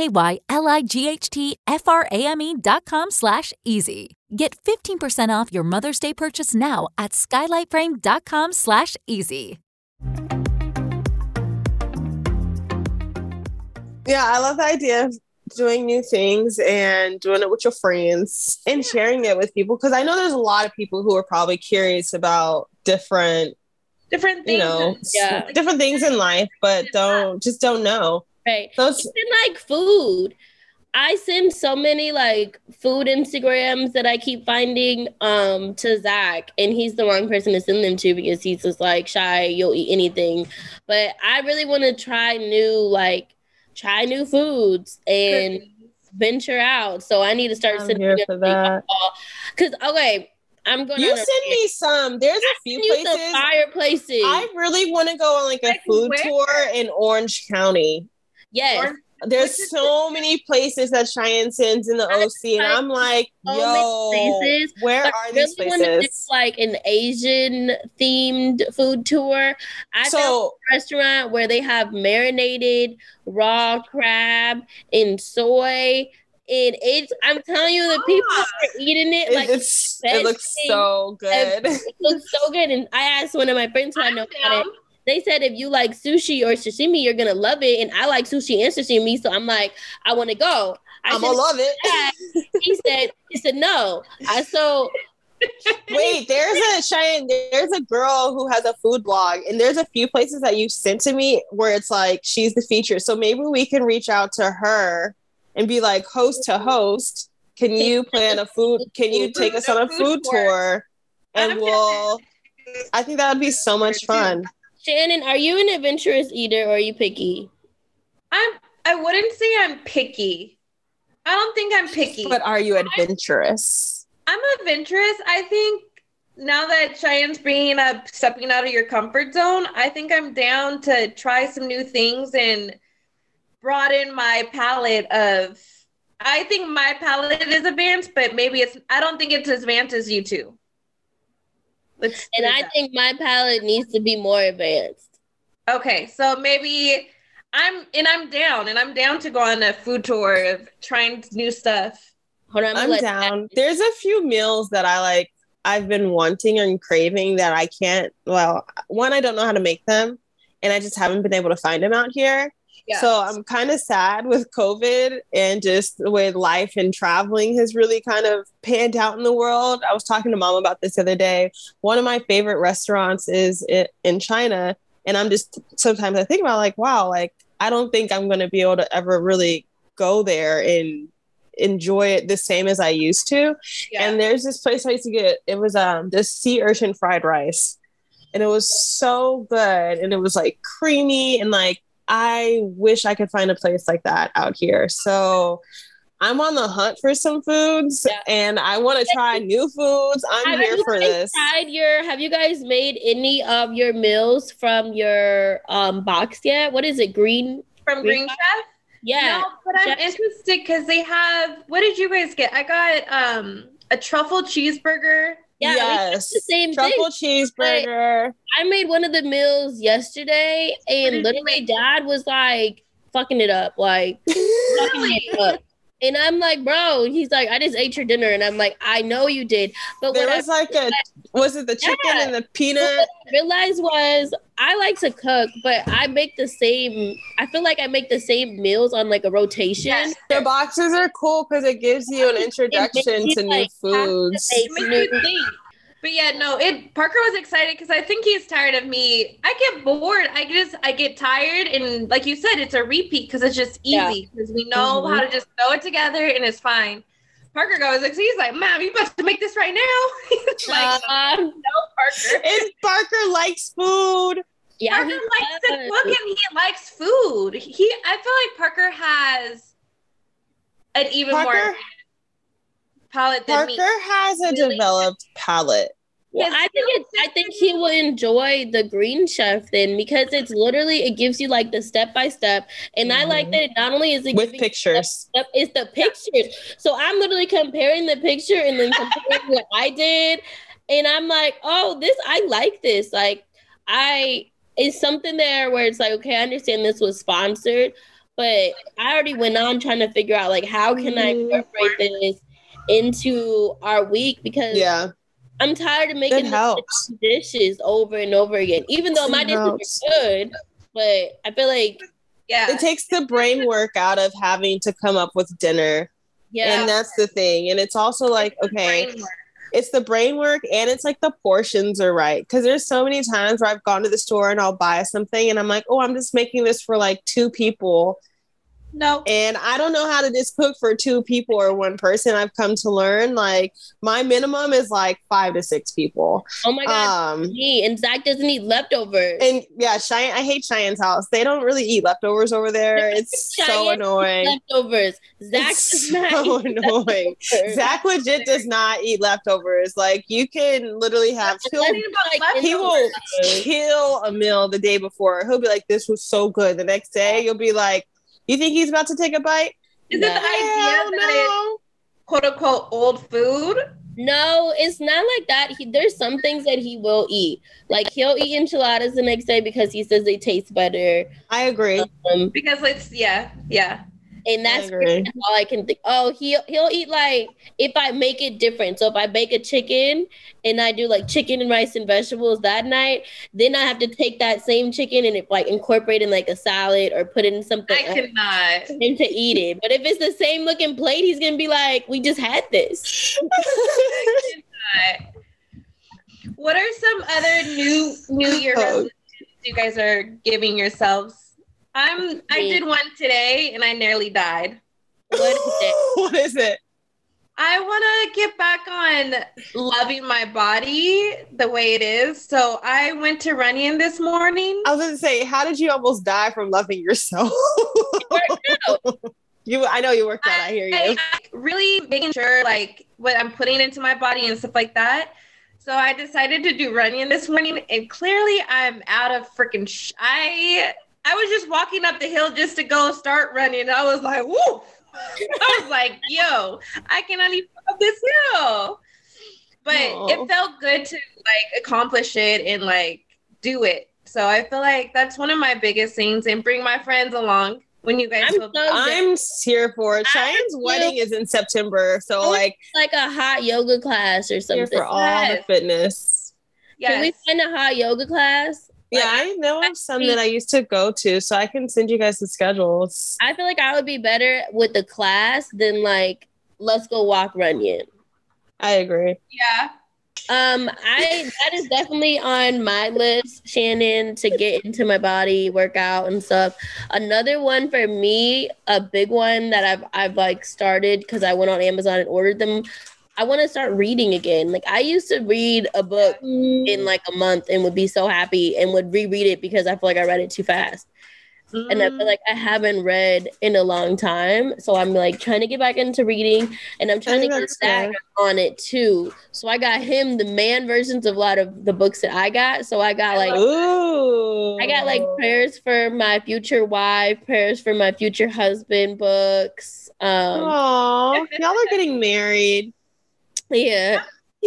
S-K-Y-L-I-G-H-T-F-R-A-M-E dot com slash easy. Get fifteen percent off your Mother's Day purchase now at skylightframe.com slash easy. Yeah, I love the idea of doing new things and doing it with your friends and sharing it with people, because I know there's a lot of people who are probably curious about different different things, you know, yeah. different things in life, but don't just don't know. Right. So it's Even like food. I send so many like food Instagrams that I keep finding um to Zach, and he's the wrong person to send them to because he's just like shy, you'll eat anything. But I really want to try new like try new foods and venture out. So I need to start I'm sending here them for that. Because okay, I'm going. You send me some. There's a few places. Some fireplaces. I really want to go on like a food where? tour in Orange County. Yes. Or- There's so many places that Cheyenne sends in the O C, and I'm like, So yo, many places, where but are I these really want to do places? like an Asian themed food tour. I found So a restaurant where they have marinated raw crab and soy. And it's, I'm telling you, the people Ah. are eating it it, like it's, best it looks thing so good. it looks so good. And I asked one of my friends who I I'm know down. about it. They said if you like sushi or sashimi, you're gonna love it. And I like sushi and sashimi, so I'm like, I want to go. I I'm gonna love it. said, he said, he said no. I so Wait, there's a Cheyenne, there's a girl who has a food blog, and there's a few places that you sent to me where it's like she's the feature. So maybe we can reach out to her and be like host to host. Can you plan a food? Can you take us on a food tour? And we'll. I think that would be so much fun. Shannon, are you an adventurous eater or are you picky? I'm I wouldn't say I'm picky. I don't think I'm picky. But are you adventurous? I'm adventurous. I think now that Cheyenne's bringing up stepping out of your comfort zone, I think I'm down to try some new things and broaden my palette of, I think my palette is advanced, but maybe it's, I don't think it's as advanced as you two. Let's And I that. think my palette needs to be more advanced. Okay, so maybe I'm, and I'm down, and I'm down to go on a food tour of trying new stuff. Hold on, I'm down. There's a few meals that I like, I've been wanting and craving that I can't, well, one, I don't know how to make them, and I just haven't been able to find them out here. Yeah. So I'm kind of sad with COVID and just the way life and traveling has really kind of panned out in the world. I was talking to mom about this the other day. One of my favorite restaurants is in China. And I'm just, sometimes I think about like, wow, like, I don't think I'm going to be able to ever really go there and enjoy it the same as I used to. Yeah. And there's this place I used to get, it was um this sea urchin fried rice. And it was so good. And it was like creamy and like, I wish I could find a place like that out here. So I'm on the hunt for some foods yeah. and I want to try new foods. I'm have here you for guys this. Tried your, have you guys made any of your meals from your um, box yet? What is it? Green? From Green, Green Chef? Yeah. No, but I'm Chef. interested because they have, what did you guys get? I got um a truffle cheeseburger. Yeah, yes. The same truffle thing. cheeseburger. Like, I made one of the meals yesterday, and literally, Dad was like fucking it up, like fucking it up. And I'm like, bro, he's like, I just ate your dinner, and I'm like, I know you did, but there what was I like a, was it the chicken yeah. and the peanut? What I realized was I like to cook, but I make the same. I feel like I make the same meals on like a rotation. Yes. The boxes are cool because it gives you an introduction to like, new foods. It makes you think. But yeah, no, it Parker was excited because I think he's tired of me. I get bored. I just I get tired, and like you said, it's a repeat because it's just easy because yeah. we know mm-hmm. how to just throw it together and it's fine. Parker goes, like, so he's like, Mom, you about to make this right now? He's like, Uh, no, Parker. And Parker likes food. Yeah, Parker he likes to does. cook and he likes food. He, I feel like Parker has an even Parker- more palate than me. Parker has a Really? developed palate. Well, His I think it's, I think he will enjoy the Green Chef then, because it's literally, it gives you like the step by step, and I like that it not only is it With giving you pictures. step, it's the pictures. So I'm literally comparing the picture and then comparing what I did, and I'm like, oh, this, I like this. Like, I, it's something there where it's like, okay, I understand this was sponsored, but I already went on trying to figure out like, how can I incorporate this into our week, because Yeah. I'm tired of making It the helps. same dishes over and over again, even though my It dishes helps. are good, but I feel like, Yeah. It takes the brain work out of having to come up with dinner. yeah, And that's the thing. And it's also like, okay, Brain work. it's the brain work and it's like the portions are right. Because there's so many times where I've gone to the store and I'll buy something and I'm like, oh, I'm just making this for like two people. No. And I don't know how to just cook for two people or one person. I've come to learn like my minimum is like five to six people. oh my god, Um, me and Zach doesn't eat leftovers. and yeah, Cheyenne, I hate Cheyenne's house. They don't really eat leftovers over there. It's so Cheyenne annoying. leftovers. Zach It's does not so eat annoying. leftovers. Zach legit does not eat leftovers. Like you can literally have he'll, Learning about like, he will leftovers. kill a meal the day before. He'll be like, "This was so good." The next day, you'll be like, "You think he's about to take a bite?" Is it the No. idea Hell that it's no. quote unquote old food? No, it's not like that. He, there's some things that he will eat. Like he'll eat enchiladas the next day because he says they taste better. I agree. Um, Because it's yeah, yeah. and that's I agree. all I can think. Oh, he'll he'll eat like if I make it different. So if I bake a chicken and I do like chicken and rice and vegetables that night, then I have to take that same chicken and it, like incorporate in like a salad or put it in something I else cannot. for him to eat it. But if it's the same looking plate, he's gonna be like, "We just had this." What are some other new New Year Oh. resolutions you guys are giving yourselves? I'm I Me. did one today and I nearly died. What is it? What is it? I want to get back on loving my body the way it is. So I went to Runyon this morning. I was going to say, how did you almost die from loving yourself? You, I know you worked out. I hear you. I, I really making sure like what I'm putting into my body and stuff like that. So I decided to do Runyon this morning, and clearly I'm out of freaking. Sh- I I was just walking up the hill just to go start running. I was like, woo! I was like, yo, I cannot even go up this hill. But Aw. it felt good to like accomplish it and like do it. So I feel like that's one of my biggest things, and bring my friends along when you guys I'm will. so I'm here for it. I Cheyenne's feel- wedding is in September. So Oh, like like a hot yoga class or here something. for all the Yes. fitness. Can we Yes. find a hot yoga class? Yeah, I know of some that I used to go to, so I can send you guys the schedules. I feel like I would be better with the class than like let's go walk Runyon. I agree. Yeah. Um, I that is definitely on my list, Shannon, to get into my body, workout and stuff. Another one for me, a big one that I've I've like started because I went on Amazon and ordered them. I want to start reading again. Like I used to read a book in like a month and would be so happy and would reread it because I feel like I read it too fast. And I feel like I haven't read in a long time. So I'm like trying to get back into reading, and I'm trying to think get that's Zach fair. on it too. So I got him the man versions of a lot of the books that I got. So I got like Ooh. I got like prayers for my future wife, prayers for my future husband books. Um Aw, y'all are getting married. yeah.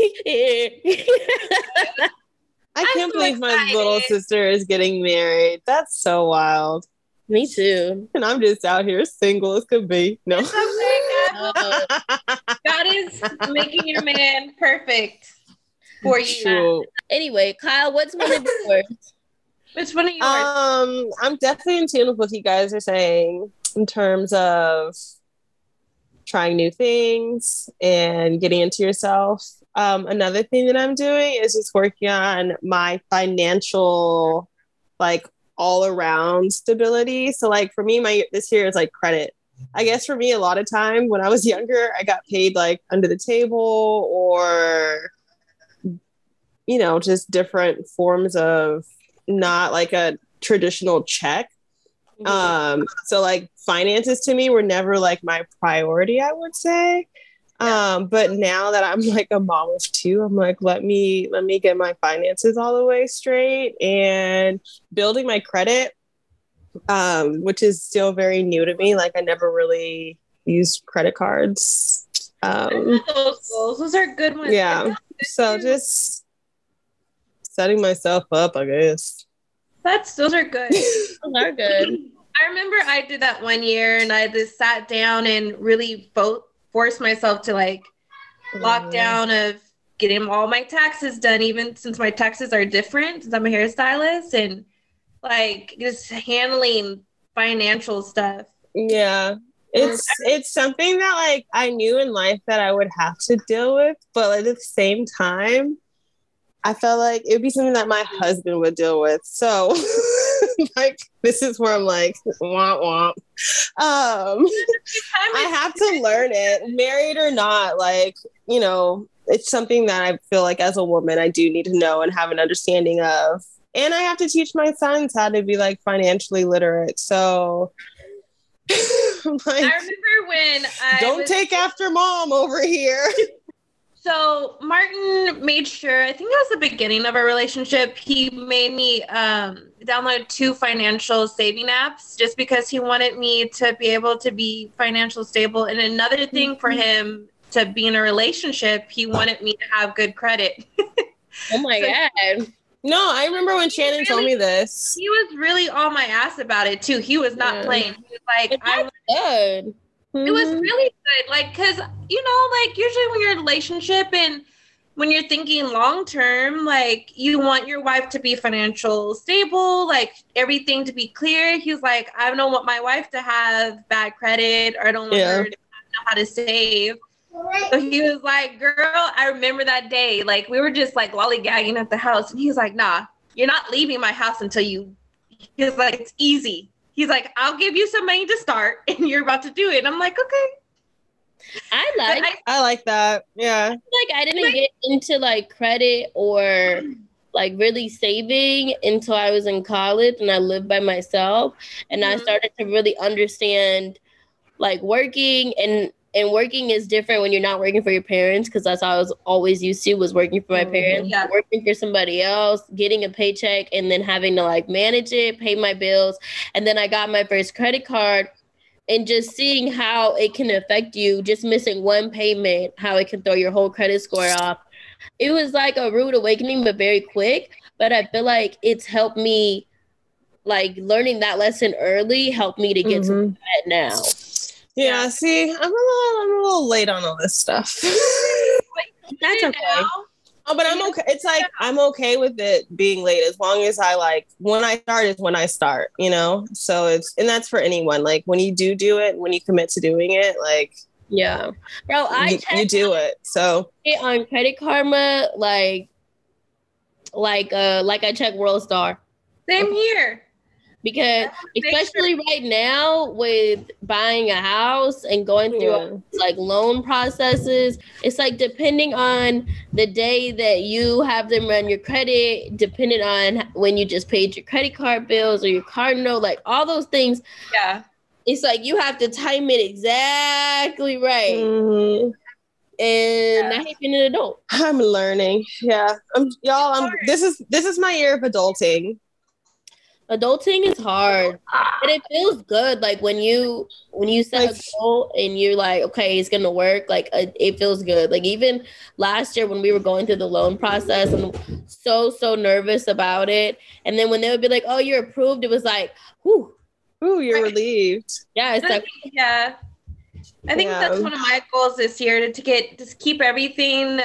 I I'm can't so believe my excited. little sister is getting married. That's so wild. Me too. And I'm just out here single as could be. No. God, God is making your man perfect for you. Shoot. Anyway, Kyle, what's one of yours? Which one of yours? Um, I'm definitely in tune with what you guys are saying in terms of trying new things and getting into yourself. Um, another thing that I'm doing is just working on my financial, like all around stability. So like for me, my this year is like credit. I guess for me, a lot of time when I was younger, I got paid like under the table or, you know, just different forms of not like a traditional check. Mm-hmm. Um, so like finances to me were never like my priority, I would say. Yeah. Um, but now that I'm like a mom of two, I'm like, let me, let me get my finances all the way straight, and building my credit, um, which is still very new to me. Like I never really used credit cards. Um, those goals. Those are good ones. Yeah. So just setting myself up, I guess. That's, those are good. Those are good. I remember I did that one year, and I just sat down and really fo- forced myself to like lock down of getting all my taxes done, even since my taxes are different since I'm a hairstylist, and like just handling financial stuff. Yeah. It's it's something that like I knew in life that I would have to deal with, but at the same time, I felt like it would be something that my husband would deal with. So like this is where I'm like, womp womp. Um, I have to learn it, married or not. Like, you know, it's something that I feel like as a woman, I do need to know and have an understanding of. And I have to teach my sons how to be like financially literate. So like, I remember when I don't was- take after mom over here. So Martin made sure, I think it was the beginning of our relationship, he made me um, download two financial saving apps just because he wanted me to be able to be financially stable. And another thing for him to be in a relationship, he wanted me to have good credit. Oh my so, God. No, I remember when Shannon really, told me this. He was really on my ass about it too. He was not yeah. playing. He was like, I'm good. It was really good. Like, cause you know, like usually when you're in a relationship and when you're thinking long term, like you want your wife to be financial stable, like everything to be clear. He was like, I don't want my wife to have bad credit, or I don't want yeah. her to know how to save. So he was like, girl, I remember that day. Like we were just like lollygagging at the house, and he was like, nah, you're not leaving my house until you. He was like, it's easy. He's like, I'll give you some money to start, and you're about to do it. And I'm like, okay. I like I, I like that. Yeah. Like I didn't get into like credit or like really saving until I was in college and I lived by myself, and mm-hmm. I started to really understand like working and and working is different when you're not working for your parents, because that's how I was always used to, was working for my parents, yeah. working for somebody else, getting a paycheck, and then having to like manage it, pay my bills. And then I got my first credit card, and just seeing how it can affect you, just missing one payment, how it can throw your whole credit score off. It was like a rude awakening, but very quick. But I feel like it's helped me, like learning that lesson early helped me to get mm-hmm. to that now. Yeah, yeah, see, I'm a little, I'm a little late on all this stuff. That's okay. Oh, but I'm okay. It's like I'm okay with it being late as long as I like when I start is when I start, you know. So it's and that's for anyone. Like when you do do it, when you commit to doing it, like yeah, bro, I you, you do it. So on Credit Karma, like, like, uh, like I check World Star. Same here. Because especially sure. right now with buying a house and going through yeah. like loan processes, it's like depending on the day that you have them run your credit, depending on when you just paid your credit card bills or your card note, like all those things. Yeah. It's like you have to time it exactly right. Mm-hmm. And yeah. I hate being an adult. I'm learning. Yeah. I'm y'all, I'm this is this is my year of adulting. Adulting is hard, and it feels good. Like when you when you set like, a goal and you're like, okay, it's gonna work. Like uh, it feels good. Like even last year when we were going through the loan process, and so so nervous about it, and then when they would be like, oh, you're approved, it was like, whew, ooh, you're relieved. Yeah, it's like yeah. I think yeah. that's one of my goals this year to, to get just keep everything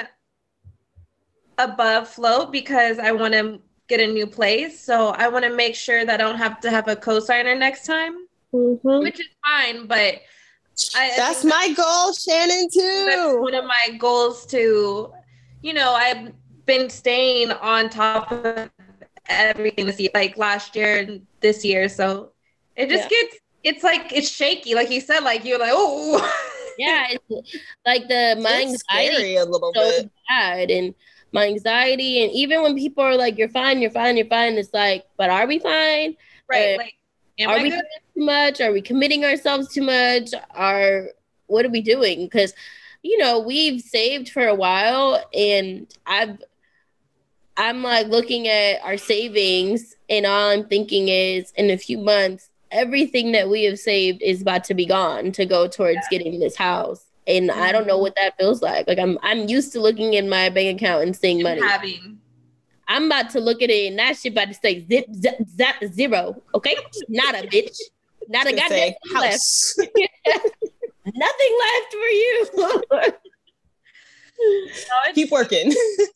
above float, because I want to get a new place. So I want to make sure that I don't have to have a co-signer next time, mm-hmm. which is fine. But I, that's I my that's, goal, Shannon, too. That's one of my goals to, you know, I've been staying on top of everything this year, like last year and this year. So it just yeah. gets it's like it's shaky, like you said, like you're like, oh. Yeah, it's like the my It's anxiety scary a little so bit. bad, and my anxiety, and even when people are like, "You're fine, you're fine, you're fine," it's like, but are we fine? Right? Uh, Like, am are I we good? doing too much? Are we committing ourselves too much? Are what are we doing? Because you know we've saved for a while, and I've I'm like looking at our savings, and all I'm thinking is, in a few months, everything that we have saved is about to be gone to go towards getting this house. And I don't know what that feels like. Like I'm I'm used to looking in my bank account and seeing money. Having. I'm about to look at it and that shit about to say zip, zip, zap, zero. Okay? Not a bitch. Not a Gonna goddamn say thing left. house. Nothing left for you. Keep working.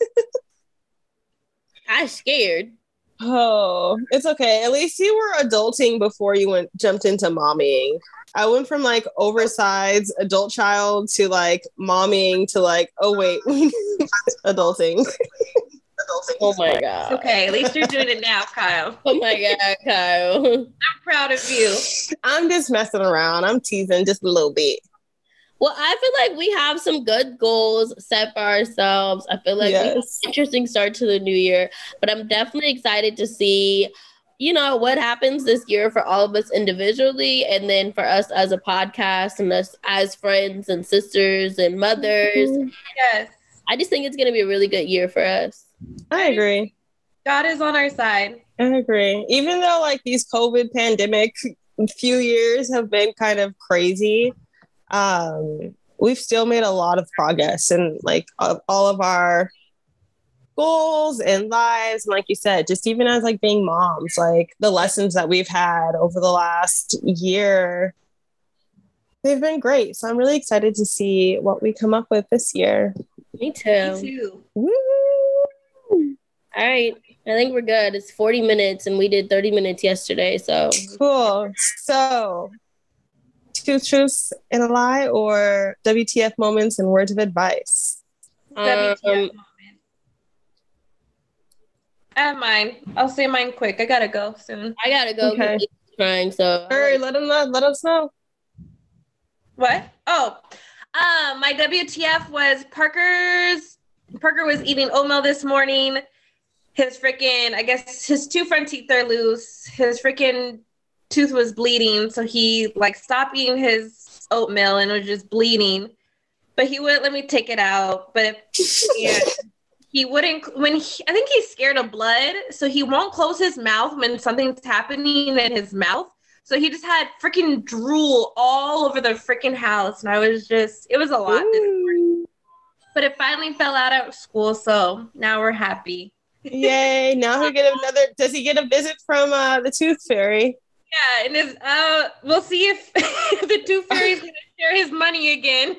I'm scared. Oh, it's okay. At least you were adulting before you went jumped into mommying. I went from like oversized adult child to like mommying to like, oh wait, adulting. Oh my god. Okay, at least you're doing it now, Kyle. Oh my god, Kyle. I'm proud of you. I'm just messing around. I'm teasing just a little bit. Well, I feel like we have some good goals set for ourselves. I feel like we have Yes. an interesting start to the new year, but I'm definitely excited to see, you know, what happens this year for all of us individually, and then for us as a podcast and us as friends and sisters and mothers. Yes. I just think it's going to be a really good year for us. I agree. God is on our side. I agree. Even though like these COVID pandemic few years have been kind of crazy, um, we've still made a lot of progress in like of all of our goals and lives. And like you said, just even as like being moms, like the lessons that we've had over the last year, they've been great. So I'm really excited to see what we come up with this year. Me too. Me too. Woo! All right. I think we're good. It's forty minutes and we did thirty minutes yesterday. So Cool. So two truths and a lie, or W T F moments and words of advice? W T F Um, moment. I have mine. I'll say mine quick. I gotta go soon. I got to go. Okay. Okay. Trying. So Hurry, let them know. Let us know. What? Oh, um, my W T F was Parker's. Parker was eating oatmeal this morning. His freaking, I guess his two front teeth are loose. His freaking tooth was bleeding, so he like stopped eating his oatmeal and was just bleeding. But he wouldn't let me take it out. But yeah, he wouldn't. When he, I think he's scared of blood, so he won't close his mouth when something's happening in his mouth. So he just had freaking drool all over the freaking house, and I was just, it was a lot this morning. But it finally fell out at school, so now we're happy. Yay. Now he get another, does he get a visit from uh, the tooth fairy? Yeah, and it's, uh, we'll see if the tooth fairy's going to share his money again.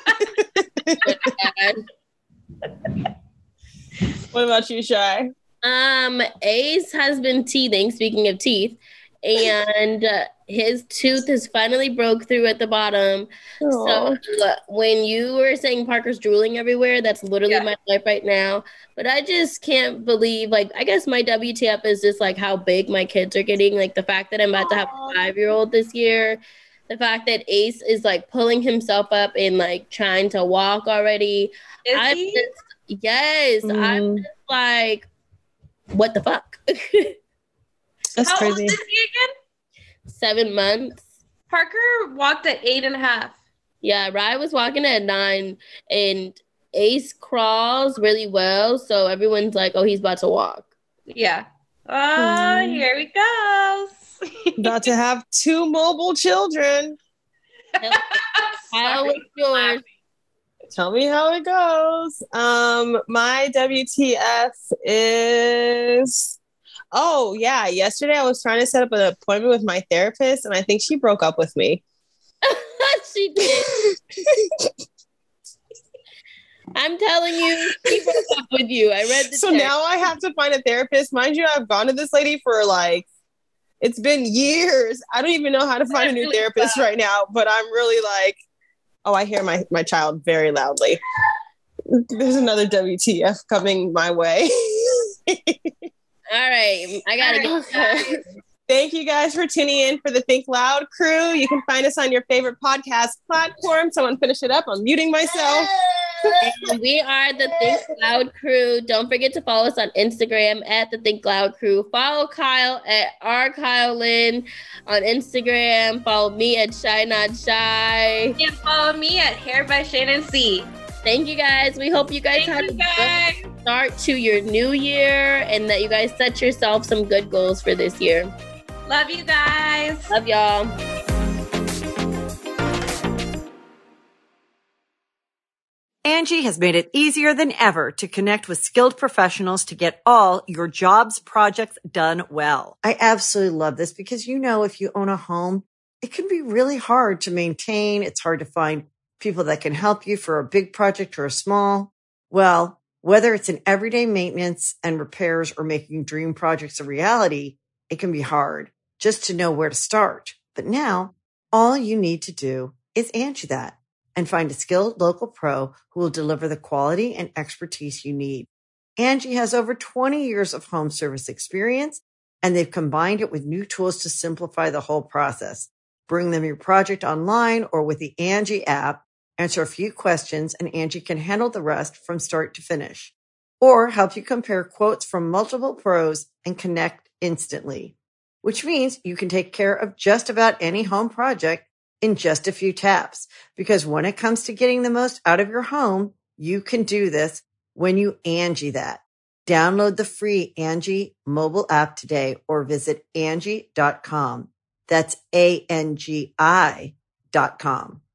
What about you, Shy? Um, Ace has been teething, speaking of teeth, and uh, his tooth has finally broke through at the bottom. Aw. So uh, when you were saying Parker's drooling everywhere, that's literally Yeah. my life right now. But I just can't believe, like, I guess my W T F is just like how big my kids are getting. Like the fact that I'm about to have a five-year-old this year. The fact that Ace is like pulling himself up and like trying to walk already. Is I'm he? just, yes, I'm Mm. just like, what the fuck? That's How crazy. old is he again? Seven months. Parker walked at eight and a half. Yeah, Rye was walking at nine, and Ace crawls really well, so everyone's like, "Oh, he's about to walk." Yeah. Oh, Mm. here we go. About to have two mobile children. How was yours? Tell me how it goes. Um, my W T F is, oh yeah, yesterday I was trying to set up an appointment with my therapist, and I think she broke up with me. She did. I'm telling you, she broke up with you. I read the So text. now I have to find a therapist. Mind you, I've gone to this lady for like, it's been years. I don't even know how to find a new Really therapist tough. right now, but I'm really like, oh, I hear my, my child very loudly. There's another W T F coming my way. All right, I gotta All go. right, guys. Thank you guys for tuning in for the Think Loud crew. You can find us on your favorite podcast platform. Someone finish it up. I'm muting myself. And we are the Think Loud crew. Don't forget to follow us on Instagram at the Think Loud crew. Follow Kyle at R Kyle Lynn on Instagram. Follow me at Shy Not Shy. And follow me at Hair by Shannon C. Thank you guys. We hope you guys Thank have you a guys. good start to your new year and that you guys set yourself some good goals for this year. Love you guys. Love y'all. Angie has made it easier than ever to connect with skilled professionals to get all your jobs projects done well. I absolutely love this because, you know, if you own a home, it can be really hard to maintain. It's hard to find people that can help you for a big project or a small. Well, whether it's in everyday maintenance and repairs or making dream projects a reality, it can be hard just to know where to start. But now all you need to do is Angie that and find a skilled local pro who will deliver the quality and expertise you need. Angie has over twenty years of home service experience, and they've combined it with new tools to simplify the whole process. Bring them your project online or with the Angie app, answer a few questions, and Angie can handle the rest from start to finish. Or help you compare quotes from multiple pros and connect instantly, which means you can take care of just about any home project in just a few taps. Because when it comes to getting the most out of your home, you can do this when you Angie that. Download the free Angie mobile app today or visit Angie dot com. That's A N G I dot com.